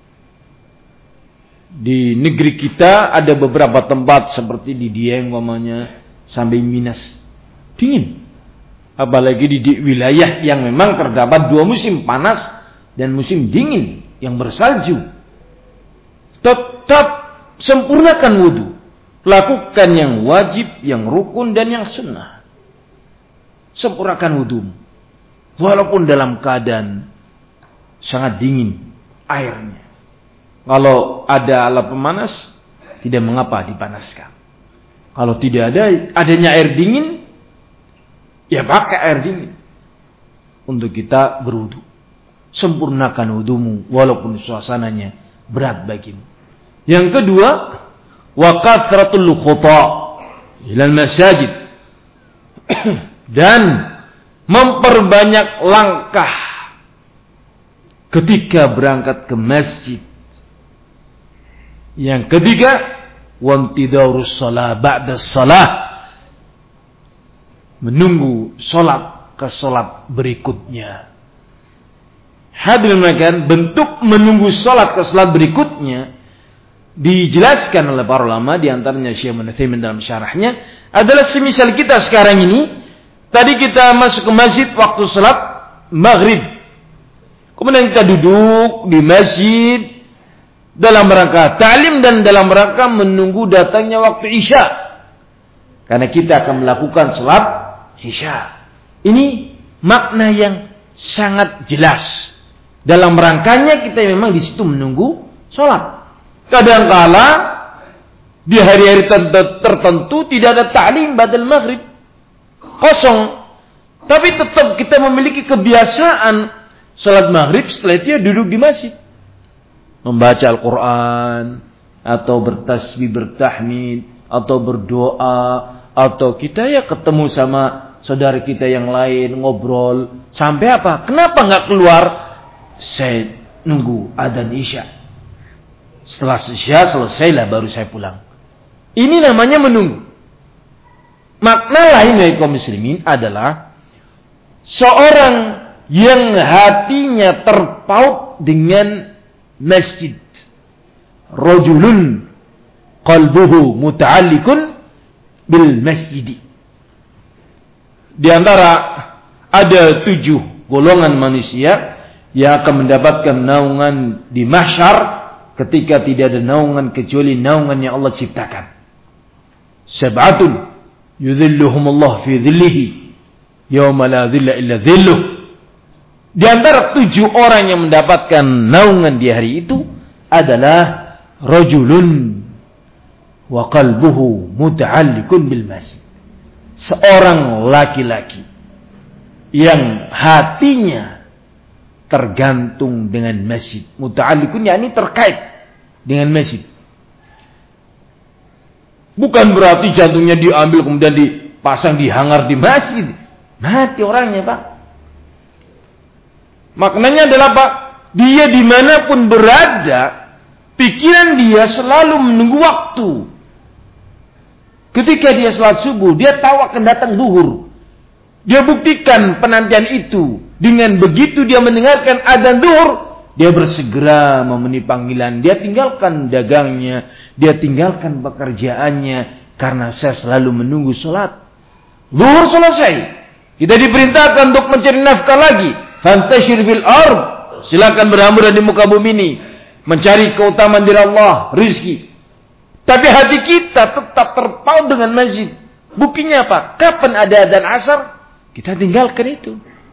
Di negeri kita ada beberapa tempat seperti di Dieng umpamanya sampai minus dingin. Apalagi di wilayah yang memang terdapat dua musim, panas dan musim dingin yang bersalju. Tetap sempurnakan wudu. Lakukan yang wajib, yang rukun dan yang sunnah. Sempurnakan wudu. Walaupun dalam keadaan sangat dingin airnya. Kalau ada alat pemanas, tidak mengapa dipanaskan. Kalau tidak adanya air dingin, ya pakai air dingin untuk kita berwudu. Sempurnakan wudumu walaupun suasananya berat bagimu. Yang kedua, wa kathratul khuta ilal masajid, dan memperbanyak langkah ketika berangkat ke masjid. Yang ketiga, wantidarus shalah ba'da shalah, menunggu salat ke salat berikutnya. Hadirin sekalian, bentuk menunggu salat ke salat berikutnya dijelaskan oleh para ulama, di antaranya Syekh Ibnu Utsaimin dalam syarahnya, adalah semisal kita sekarang ini, tadi kita masuk ke masjid waktu salat maghrib. Kemudian kita duduk di masjid dalam rangka ta'lim dan dalam rangka menunggu datangnya waktu isya. Karena kita akan melakukan salat isya. Ini makna yang sangat jelas. Dalam rangkanya kita memang di situ menunggu salat. Kadang-kala di hari-hari tertentu tidak ada ta'lim badal maghrib. Kosong. Tapi tetap kita memiliki kebiasaan salat maghrib, setelah itu ya duduk di masjid. Membaca Al-Quran, atau bertasbih, bertahmid, atau berdoa, atau kita ya ketemu sama saudara kita yang lain, ngobrol. Sampai apa? Kenapa nggak keluar? Saya nunggu adzan isya. Setelah isya selesailah baru saya pulang. Ini namanya menunggu. Makna lain dari kaum muslimin adalah seorang yang hatinya terpaut dengan masjid. Rajulun qalbuhu muta'alliqun bil masjid. Di antara ada 7 golongan manusia yang akan mendapatkan naungan di mahsyar ketika tidak ada naungan kecuali naungan yang Allah ciptakan. Sab'atun yudhilluhumullah fi dhillihi yauma la dhilla illa dhilluh. Di antara 7 orang yang mendapatkan naungan di hari itu adalah rajulun wa qalbuhu muta'alliqun bil masjid. Seorang laki-laki yang hatinya tergantung dengan masjid. Muta'alliqun yakni terkait dengan masjid. Bukan berarti jantungnya diambil kemudian dipasang dihangar di masjid. Mati orangnya, Pak. Maknanya adalah, Pak, dia dimanapun berada, pikiran dia selalu menunggu waktu. Ketika dia salat subuh, dia tahu akan datang zuhur. Dia buktikan penantian itu. Dengan begitu dia mendengarkan adzan zuhur, dia bersegera memenuhi panggilan. Dia tinggalkan dagangnya, dia tinggalkan pekerjaannya, karena saya selalu menunggu salat. Zuhur selesai, kita diperintahkan untuk mencari nafkah lagi. Fantashir fil ard, silakan berhamburan di muka bumi ini, mencari keutamaan dari Allah, rizki. Tapi hati kita tetap terpaut dengan masjid. Buktinya apa? Kapan ada adzan asar, kita tinggalkan itu.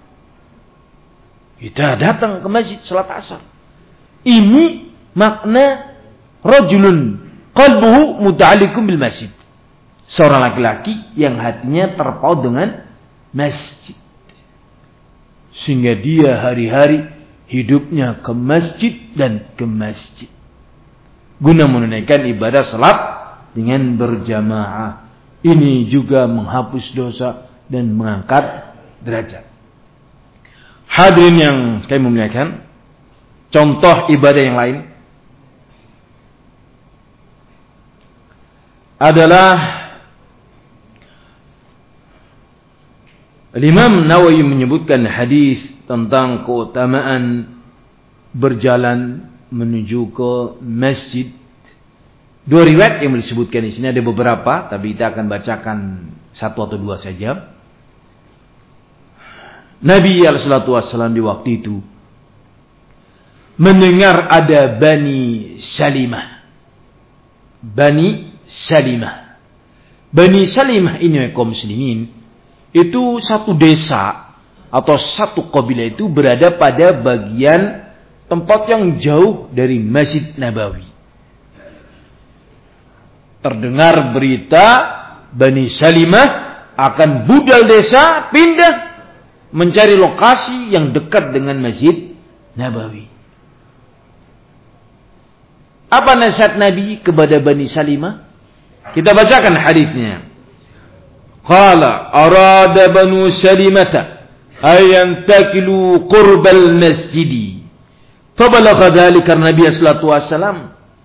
Kita datang ke masjid salat asar. Ini makna rajulun qalbuhu muta'alliqun bil masjid. Seorang laki-laki yang hatinya terpaut dengan masjid. Sehingga dia hari-hari hidupnya ke masjid dan ke masjid. Guna menunaikan ibadah salat dengan berjamaah. Ini juga menghapus dosa dan mengangkat derajat. Hadirin yang kami muliakan, contoh ibadah yang lain adalah Imam Nawawi menyebutkan hadis tentang keutamaan berjalan menuju ke masjid. Dua riwayat yang disebutkan di sini, ada beberapa, tapi kita akan bacakan satu atau dua saja. Nabi SAW di waktu itu mendengar ada Bani Salimah. Bani Salimah. Bani Salimah ini kaum muslimin, itu satu desa atau satu kabilah itu berada pada bagian tempat yang jauh dari Masjid Nabawi. Terdengar berita Bani Salimah akan budal desa pindah mencari lokasi yang dekat dengan Masjid Nabawi. Apa nasihat Nabi kepada Bani Salimah? Kita bacakan hadisnya. Qala arada Banu Salimata ayantakilu qurbal masjidi. Fabalagha dzalika Nabi sallallahu alaihi wasallam.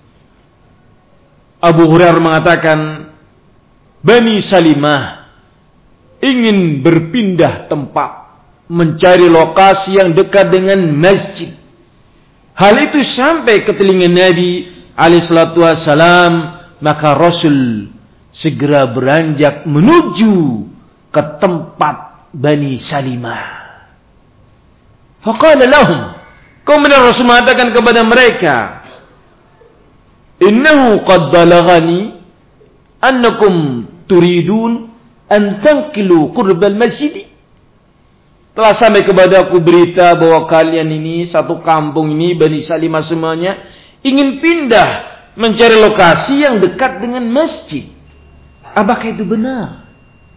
Abu Hurairah mengatakan, Bani Salimah ingin berpindah tempat, mencari lokasi yang dekat dengan masjid. Hal itu sampai ke telinga Nabi alaihi salatu wasallam, maka Rasul segera beranjak menuju ke tempat Bani Salimah. Faqala lahum, kemudian Rasul mengatakan kepada mereka, innahu qad balaghani annakum turidun an tanqilu qurbal masjid. Telah sampai kepadaku berita bahwa kalian ini, satu kampung ini, Bani Salimah semuanya, ingin pindah mencari lokasi yang dekat dengan masjid. Apakah itu benar?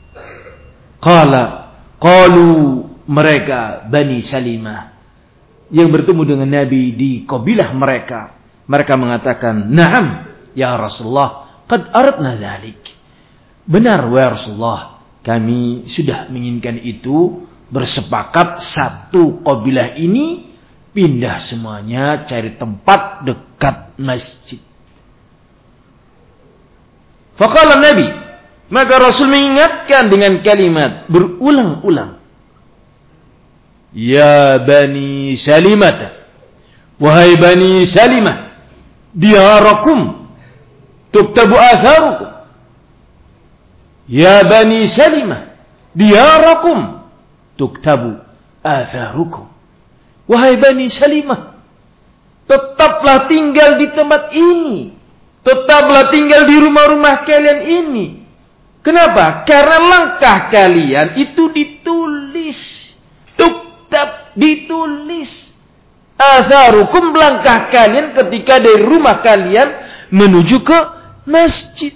Qalu mereka Bani Salimah yang bertemu dengan Nabi di kabilah mereka. Mereka mengatakan, "Na'am ya Rasulullah, qad aradna dzalik." Benar wahai Rasulullah, kami sudah menginginkan itu, bersepakat satu kabilah ini pindah semuanya cari tempat dekat masjid. Faqala Nabi, maka Rasul mengingatkan dengan kalimat berulang-ulang, ya Bani Salimah, wahai Bani Salimah, diyarakum tuktabu atharukum. Ya Bani Salimah, diyarakum tuktabu atharukum. Wahai Bani Salimah, tetaplah tinggal di tempat ini, tetaplah tinggal di rumah-rumah kalian ini. Kenapa? Karena langkah kalian itu ditulis. Tuktab, ditulis. Atharukum, langkah kalian ketika dari rumah kalian menuju ke masjid.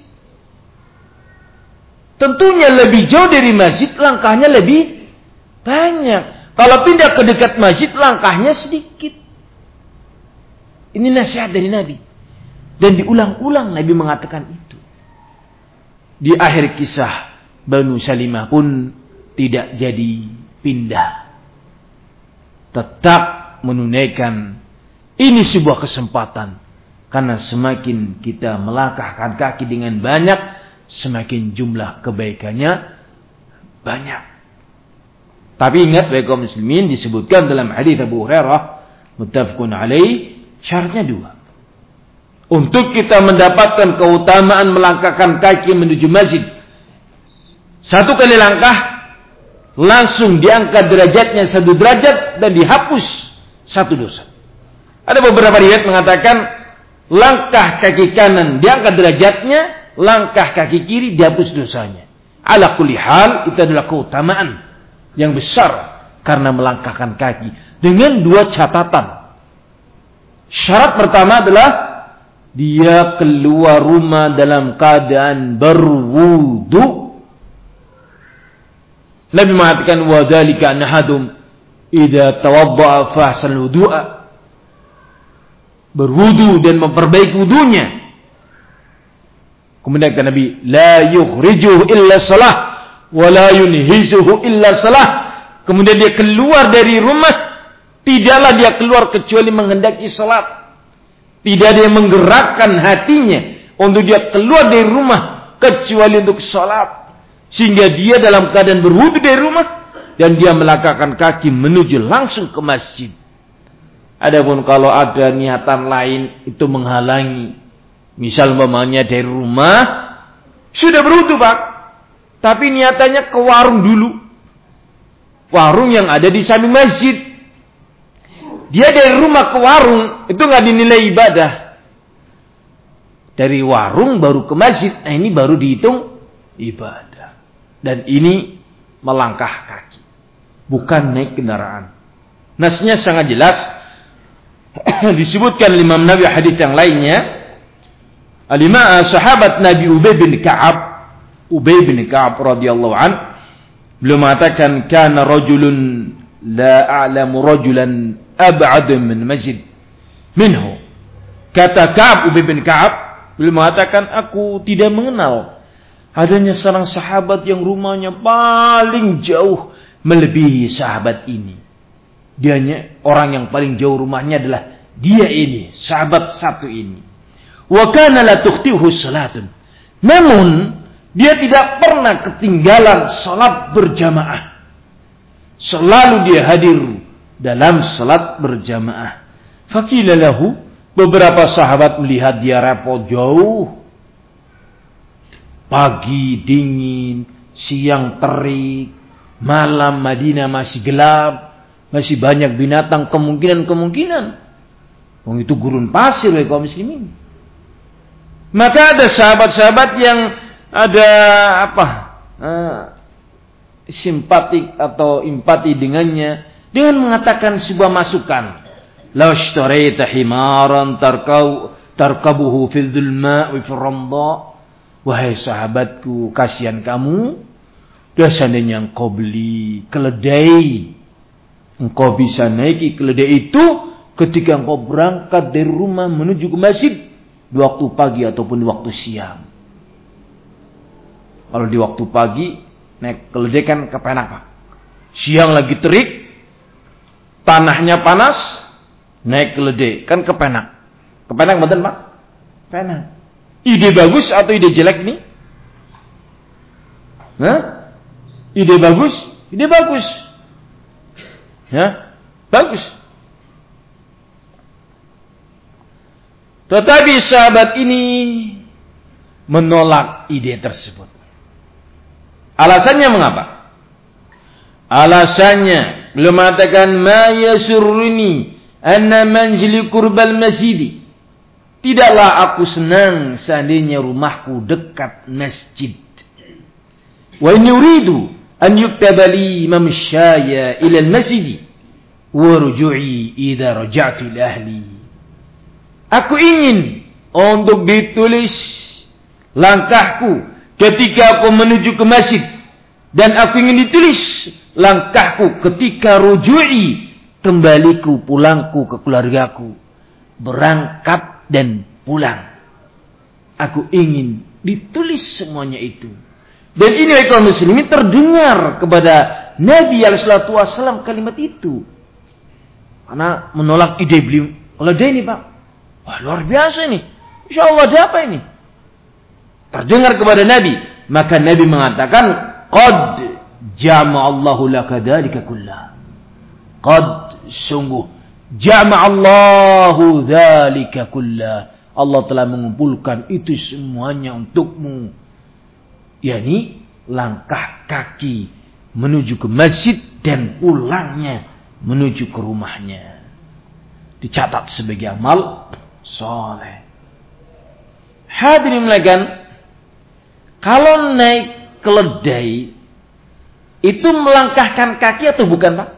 Tentunya lebih jauh dari masjid, langkahnya lebih banyak. Kalau pindah ke dekat masjid, langkahnya sedikit. Ini nasihat dari Nabi. Dan diulang-ulang Nabi mengatakan itu. Di akhir kisah, Banu Salimah pun tidak jadi pindah. Tetap menunaikan. Ini sebuah kesempatan. Karena semakin kita melangkahkan kaki dengan banyak, semakin jumlah kebaikannya banyak. Tapi ingat, baik kaum muslimin, disebutkan dalam hadis Abu Hurairah, muttafaqun alaih, syaratnya dua. Untuk kita mendapatkan keutamaan melangkahkan kaki menuju masjid, satu kali langkah langsung diangkat derajatnya 1 derajat dan dihapus 1 dosa. Ada beberapa riwayat mengatakan Langkah kaki kanan diangkat derajatnya, langkah kaki kiri dihapus dosanya. Ala kulli hal, itu adalah keutamaan yang besar karena melangkahkan kaki. Dengan 2 catatan. Syarat pertama adalah dia keluar rumah dalam keadaan berwudu. Nabi mengatakan wa dzalika anhadum idza tawaddaa fa ahsana wudu'a. Berwudu dan memperbaiki wudunya. Kemudian kata Nabi, la yukhrijuhu illa salah wa la yunhizuhu illa salah. Kemudian dia keluar dari rumah, tidaklah dia keluar kecuali menghendaki salat. Tidak ada yang menggerakkan hatinya untuk dia keluar dari rumah kecuali untuk salat. Sehingga dia dalam keadaan berwudu dari rumah dan dia melangkahkan kaki menuju langsung ke masjid. Adapun kalau ada niatan lain itu menghalangi, misal umpamanya dari rumah sudah berwudu Pak, tapi niatannya ke warung dulu, warung yang ada di samping masjid. Dia dari rumah ke warung itu nggak dinilai ibadah. Dari warung baru ke masjid, nah ini baru dihitung ibadah. Dan ini melangkah kaki, bukan naik kendaraan. Nasnya sangat jelas. Disebutkan Imam Nawawi hadits yang lainnya. Sahabat Nabi Ubay bin Ka'ab radhiyallahu an, beliau mengatakan kana rajulun la a'lamu rajulan ab'ad min masjid minhu. Kata Ubay bin Ka'ab, beliau mengatakan aku tidak mengenal adanya seorang sahabat yang rumahnya paling jauh melebihi sahabat ini. Dianya orang yang paling jauh rumahnya adalah dia ini, sahabat satu ini. Wa kana la tukhtihu salatun. Namun dia tidak pernah ketinggalan salat berjamaah. Selalu dia hadir dalam salat berjamaah. Faqila lahu, beberapa sahabat melihat dia repot jauh. Pagi dingin, siang terik, malam Madinah masih gelap. Masih banyak binatang, kemungkinan. Itu gurun pasir oleh kaum muslimin. Maka ada sahabat-sahabat yang ada simpatik atau empati dengannya dengan mengatakan sebuah masukan. Law ishtaraita himaran tarkabuhu fil dhulma wa fil ramda. Wahai sahabatku, kasihan kamu. Seandainya engkau beli keledai, engkau bisa naiki keledai itu ketika engkau berangkat dari rumah menuju ke masjid di waktu pagi ataupun di waktu siang. Kalau di waktu pagi naik keledai kan kepenak Pak. Siang lagi terik, tanahnya panas, naik keledai kan kepenak. Kepenak betul Pak? Penak. Ide bagus atau ide jelek nih? Ide bagus? Ide bagus. Ya, bagus. Tetapi sahabat ini menolak ide tersebut. Alasannya mengapa? Alasannya beliau mengatakan ma yasurruni anna manzili qurbal masjid. Tidaklah aku senang seandainya rumahku dekat masjid. Wa in yuridu an yuktaba li mamshaya ila al-masjid wa ruju'i idza raja'tu ila ahli. Aku ingin untuk ditulis langkahku ketika aku menuju ke masjid, dan aku ingin ditulis langkahku ketika ruju'i, kembaliku, pulangku ke keluargaku, berangkat dan pulang. Aku ingin ditulis semuanya itu. Dan ini kaum muslimin terdengar kepada Nabi SAW kalimat itu. Karena menolak ide beliau. Kalau dia ini Pak, wah luar biasa ini. Insya Allah ada apa ini? Terdengar kepada Nabi. Maka Nabi mengatakan, qad jama'allahu laka dhalika kullah. Qad, sungguh, jama'allahu dhalika kullah. Allah telah mengumpulkan itu semuanya untukmu. yakni langkah kaki menuju ke masjid dan pulangnya menuju ke rumahnya. Dicatat sebagai amal soleh. Hadirin sekalian, kalau naik keledai itu melangkahkan kaki atau bukan, Pak?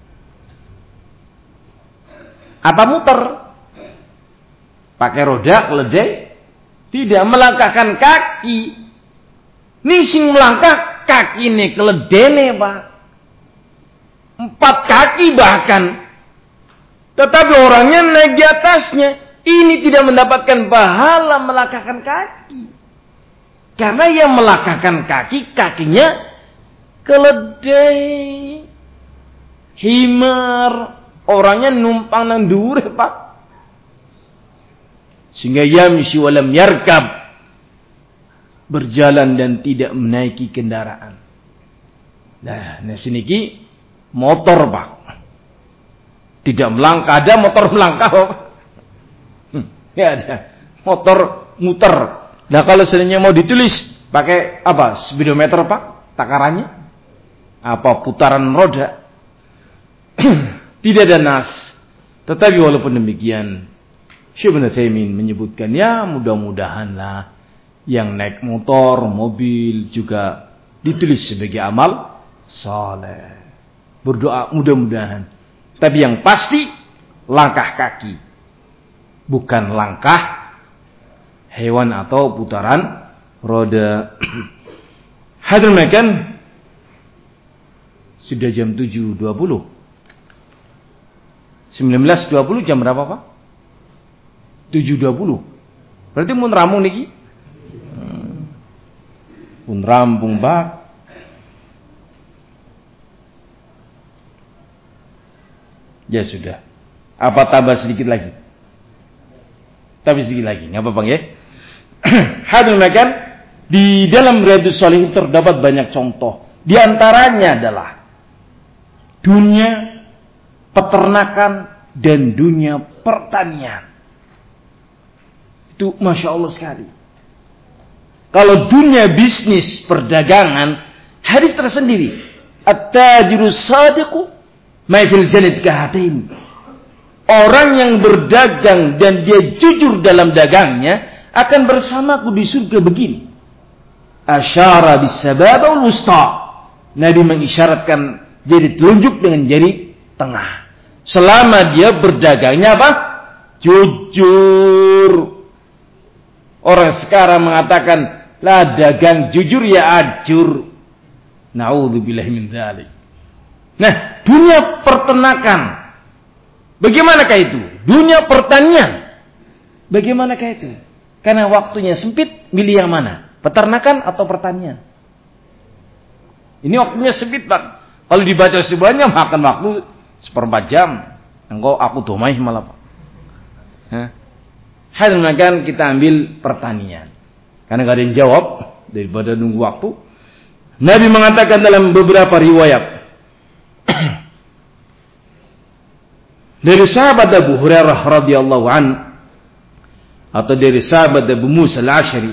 Apa muter? Pakai roda keledai? Tidak, melangkahkan kaki. Nih sing melangkah kaki nih keledai nih, Pak. 4 kaki bahkan. Tetapi orangnya naik di atasnya. Ini tidak mendapatkan pahala melangkahkan kaki. Karena yang melangkahkan kaki, kakinya keledai. Himar. Orangnya numpang nang dhuwur, Pak. Sehingga yamshi walam yarkab. Berjalan dan tidak menaiki kendaraan. Nah siniki motor, Pak. Tidak melangkah, ada motor melangkah, Pak. Ya ada. Motor muter. Nah kalau seandainya mau ditulis pakai apa? Speedometer, Pak? Takarannya? Apa putaran roda? Tidak ada nas. Tetapi walaupun demikian, Syekh Ibnu Utsaimin menyebutkan ya mudah-mudahanlah yang naik motor, mobil juga ditulis sebagai amal saleh. Berdoa mudah-mudahan. Tapi yang pasti langkah kaki. Bukan langkah hewan atau putaran roda. Hadirin sekalian, sudah jam 7.20. 19.20 jam berapa, Pak? 7.20. Berarti mun rampung niki? Mun rampung, Pak. Ya sudah. Apa tambah sedikit lagi? Tapi sedikit lagi, enggak apa-apa ya. Hadirin sekalian, di dalam Riyadhus Shalihin terdapat banyak contoh. Di antaranya adalah dunia peternakan dan dunia pertanian. Itu Masya Allah sekali. Kalau dunia bisnis perdagangan, hadis tersendiri. At-tajiru sadiqu ma'fil jannati kahatain. Orang yang berdagang dan dia jujur dalam dagangnya akan bersamaku di surga begini. Asyara bis-sababa wal wusta. Nabi mengisyaratkan jari telunjuk dengan jari tengah. Selama dia berdagangnya apa? Jujur. Orang sekarang mengatakan, lah dagang jujur ya ajur. Na'udzubillahi min dzalik. Nah, dunia pertanakan. Bagaimanakah itu? Dunia pertanian. Bagaimanakah itu? Karena waktunya sempit, milih yang mana? Peternakan atau pertanian? Ini waktunya sempit, Pak. Kalau dibaca semuanya makan waktu 1/4 jam. Engkau aku domai malah, Pak. Hadirin kita ambil pertanian. Karena gak ada yang jawab daripada nunggu waktu. Nabi mengatakan dalam beberapa riwayat dari sahabat Abu Hurairah radhiyallahu an atau dari sahabat Abu Musa al-Asy'ari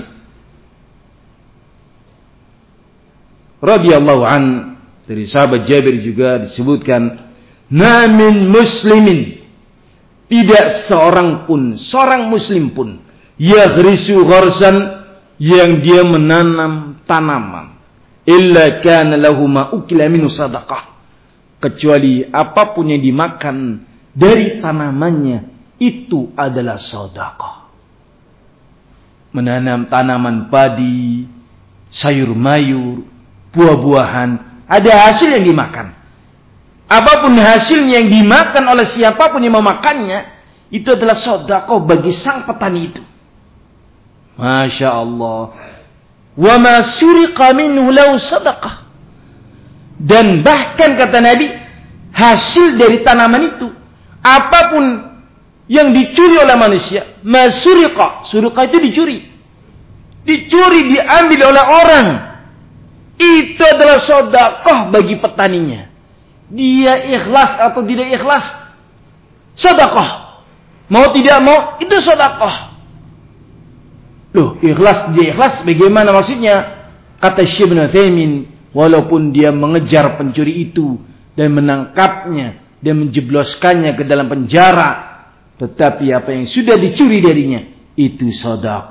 radhiyallahu an, dari sahabat Jabir juga disebutkan, "Ma min muslimin," tidak seorang muslim pun yaghrisu gharsan, yang dia menanam tanaman, illa kana lahu ma ukila minhu sadaqah, kecuali apapun yang dimakan dari tanamannya itu adalah sedekah. Menanam tanaman padi, sayur mayur, buah-buahan, ada hasil yang dimakan. Apapun hasilnya yang dimakan oleh siapapun yang memakannya, itu adalah sedekah bagi sang petani itu. Masya Allah. Wa ma suriqa minhu lahu sadaqah. Dan bahkan kata Nabi, hasil dari tanaman itu, apapun yang dicuri oleh manusia, masuriqa, suriqa itu dicuri, diambil oleh orang, itu adalah sedekah bagi petaninya. Dia ikhlas atau tidak ikhlas, sedekah. Mau tidak mau, itu sedekah. Loh, ikhlas dia ikhlas, bagaimana maksudnya? Kata Syekh Ibnu Utsaimin, walaupun dia mengejar pencuri itu dan menangkapnya dan menjebloskannya ke dalam penjara, tetapi apa yang sudah dicuri darinya itu sedekah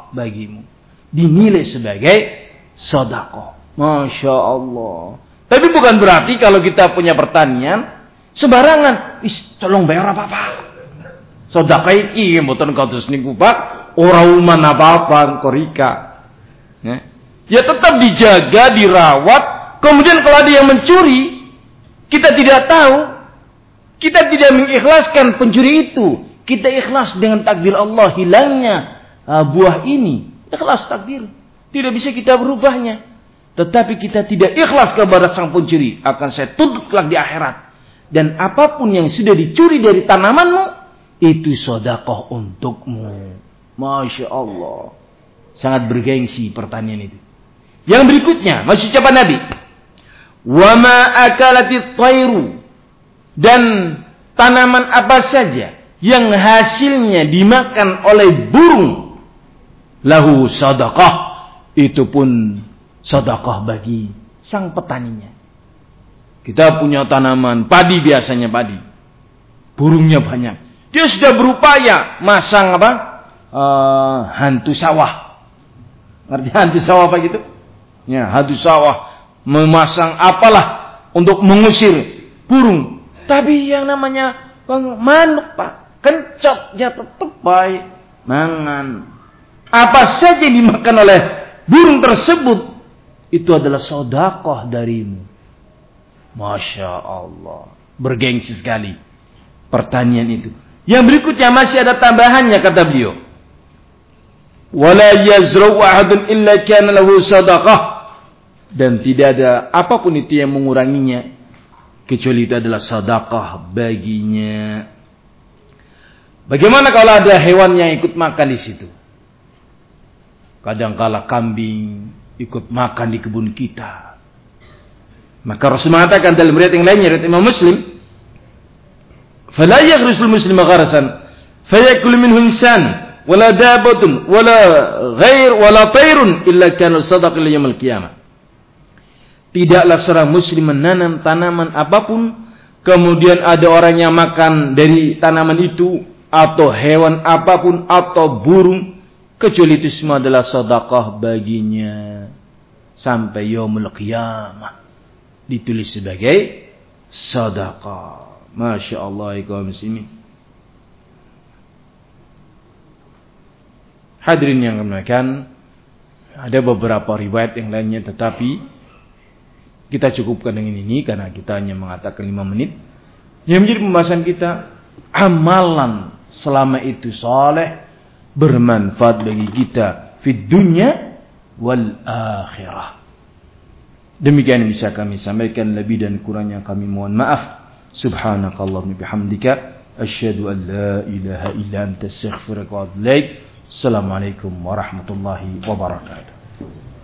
bagimu. Dinilai sebagai sedekah. Masya Allah. Tapi bukan berarti kalau kita punya pertanian sembarangan. Tolong bayar apa-apa. Sedekah iki mboten kados niku Pak, ora uman apa-apa korika. Ya tetap dijaga, dirawat. Kemudian kalau ada yang mencuri, kita tidak tahu. Kita tidak mengikhlaskan pencuri itu. Kita ikhlas dengan takdir Allah hilangnya buah ini. Ikhlas takdir. Tidak bisa kita berubahnya. Tetapi kita tidak ikhlas kepada sang pencuri. Akan saya tuntut kelak di akhirat. Dan apapun yang sudah dicuri dari tanamanmu, itu sedekah untukmu. Masya Allah. Sangat bergengsi pertanian itu. Yang berikutnya, masih ucapan Nabi. Wa ma akalatit tayru. Dan tanaman apa saja yang hasilnya dimakan oleh burung, lahu sedekah, itu pun sedekah bagi sang petaninya. Kita punya tanaman padi, biasanya padi, burungnya banyak. Dia sudah berupaya masang apa? Hantu sawah. Ngerti hantu sawah apa gitu? Ya, hantu sawah memasang apalah untuk mengusir burung. Tapi yang namanya manuk Pak, kencot ya tetap baik mangan. Apa saja yang dimakan oleh burung tersebut, itu adalah sedekah darimu. Masya Allah. Bergengsi sekali pertanian itu. Yang berikutnya masih ada tambahannya kata beliau. Wala yazra'u ahadun illa kana lahu sadaqah. Dan tidak ada apapun itu yang menguranginya kecuali itu adalah sedekah baginya. Bagaimana kalau ada hewan yang ikut makan di situ? Kadangkala kambing ikut makan di kebun kita. Maka Rasul mengatakan dalam riwayat yang lainnya, riwayat Imam Muslim, فلا يغرس المسلم غرسا فيأكل منه إنسان ولا دابة ولا غير ولا طير إلا كان صدق يوم القيامة. Tidaklah seorang muslim menanam tanaman apapun, kemudian ada orang yang makan dari tanaman itu, atau hewan apapun, atau burung, kecuali itu semua adalah sedekah baginya sampai yaumul qiyamah, ditulis sebagai sedekah. Masya Allah, kaum muslimin. Hadirin yang kemuliaan, ada beberapa riwayat yang lainnya, tetapi kita cukupkan dengan ini karena kita hanya mengatakan 5 menit. Yang menjadi pembahasan kita, amalan selama itu saleh, bermanfaat bagi kita fid dunya wal akhirah. Demikian yang bisa kami sampaikan, lebih dan kurangnya kami mohon maaf. Subhanakallahumma bihamdika asyhadu an la ilaha illa anta astaghfiruka wa atubu ilaik. Assalamualaikum warahmatullahi wabarakatuh.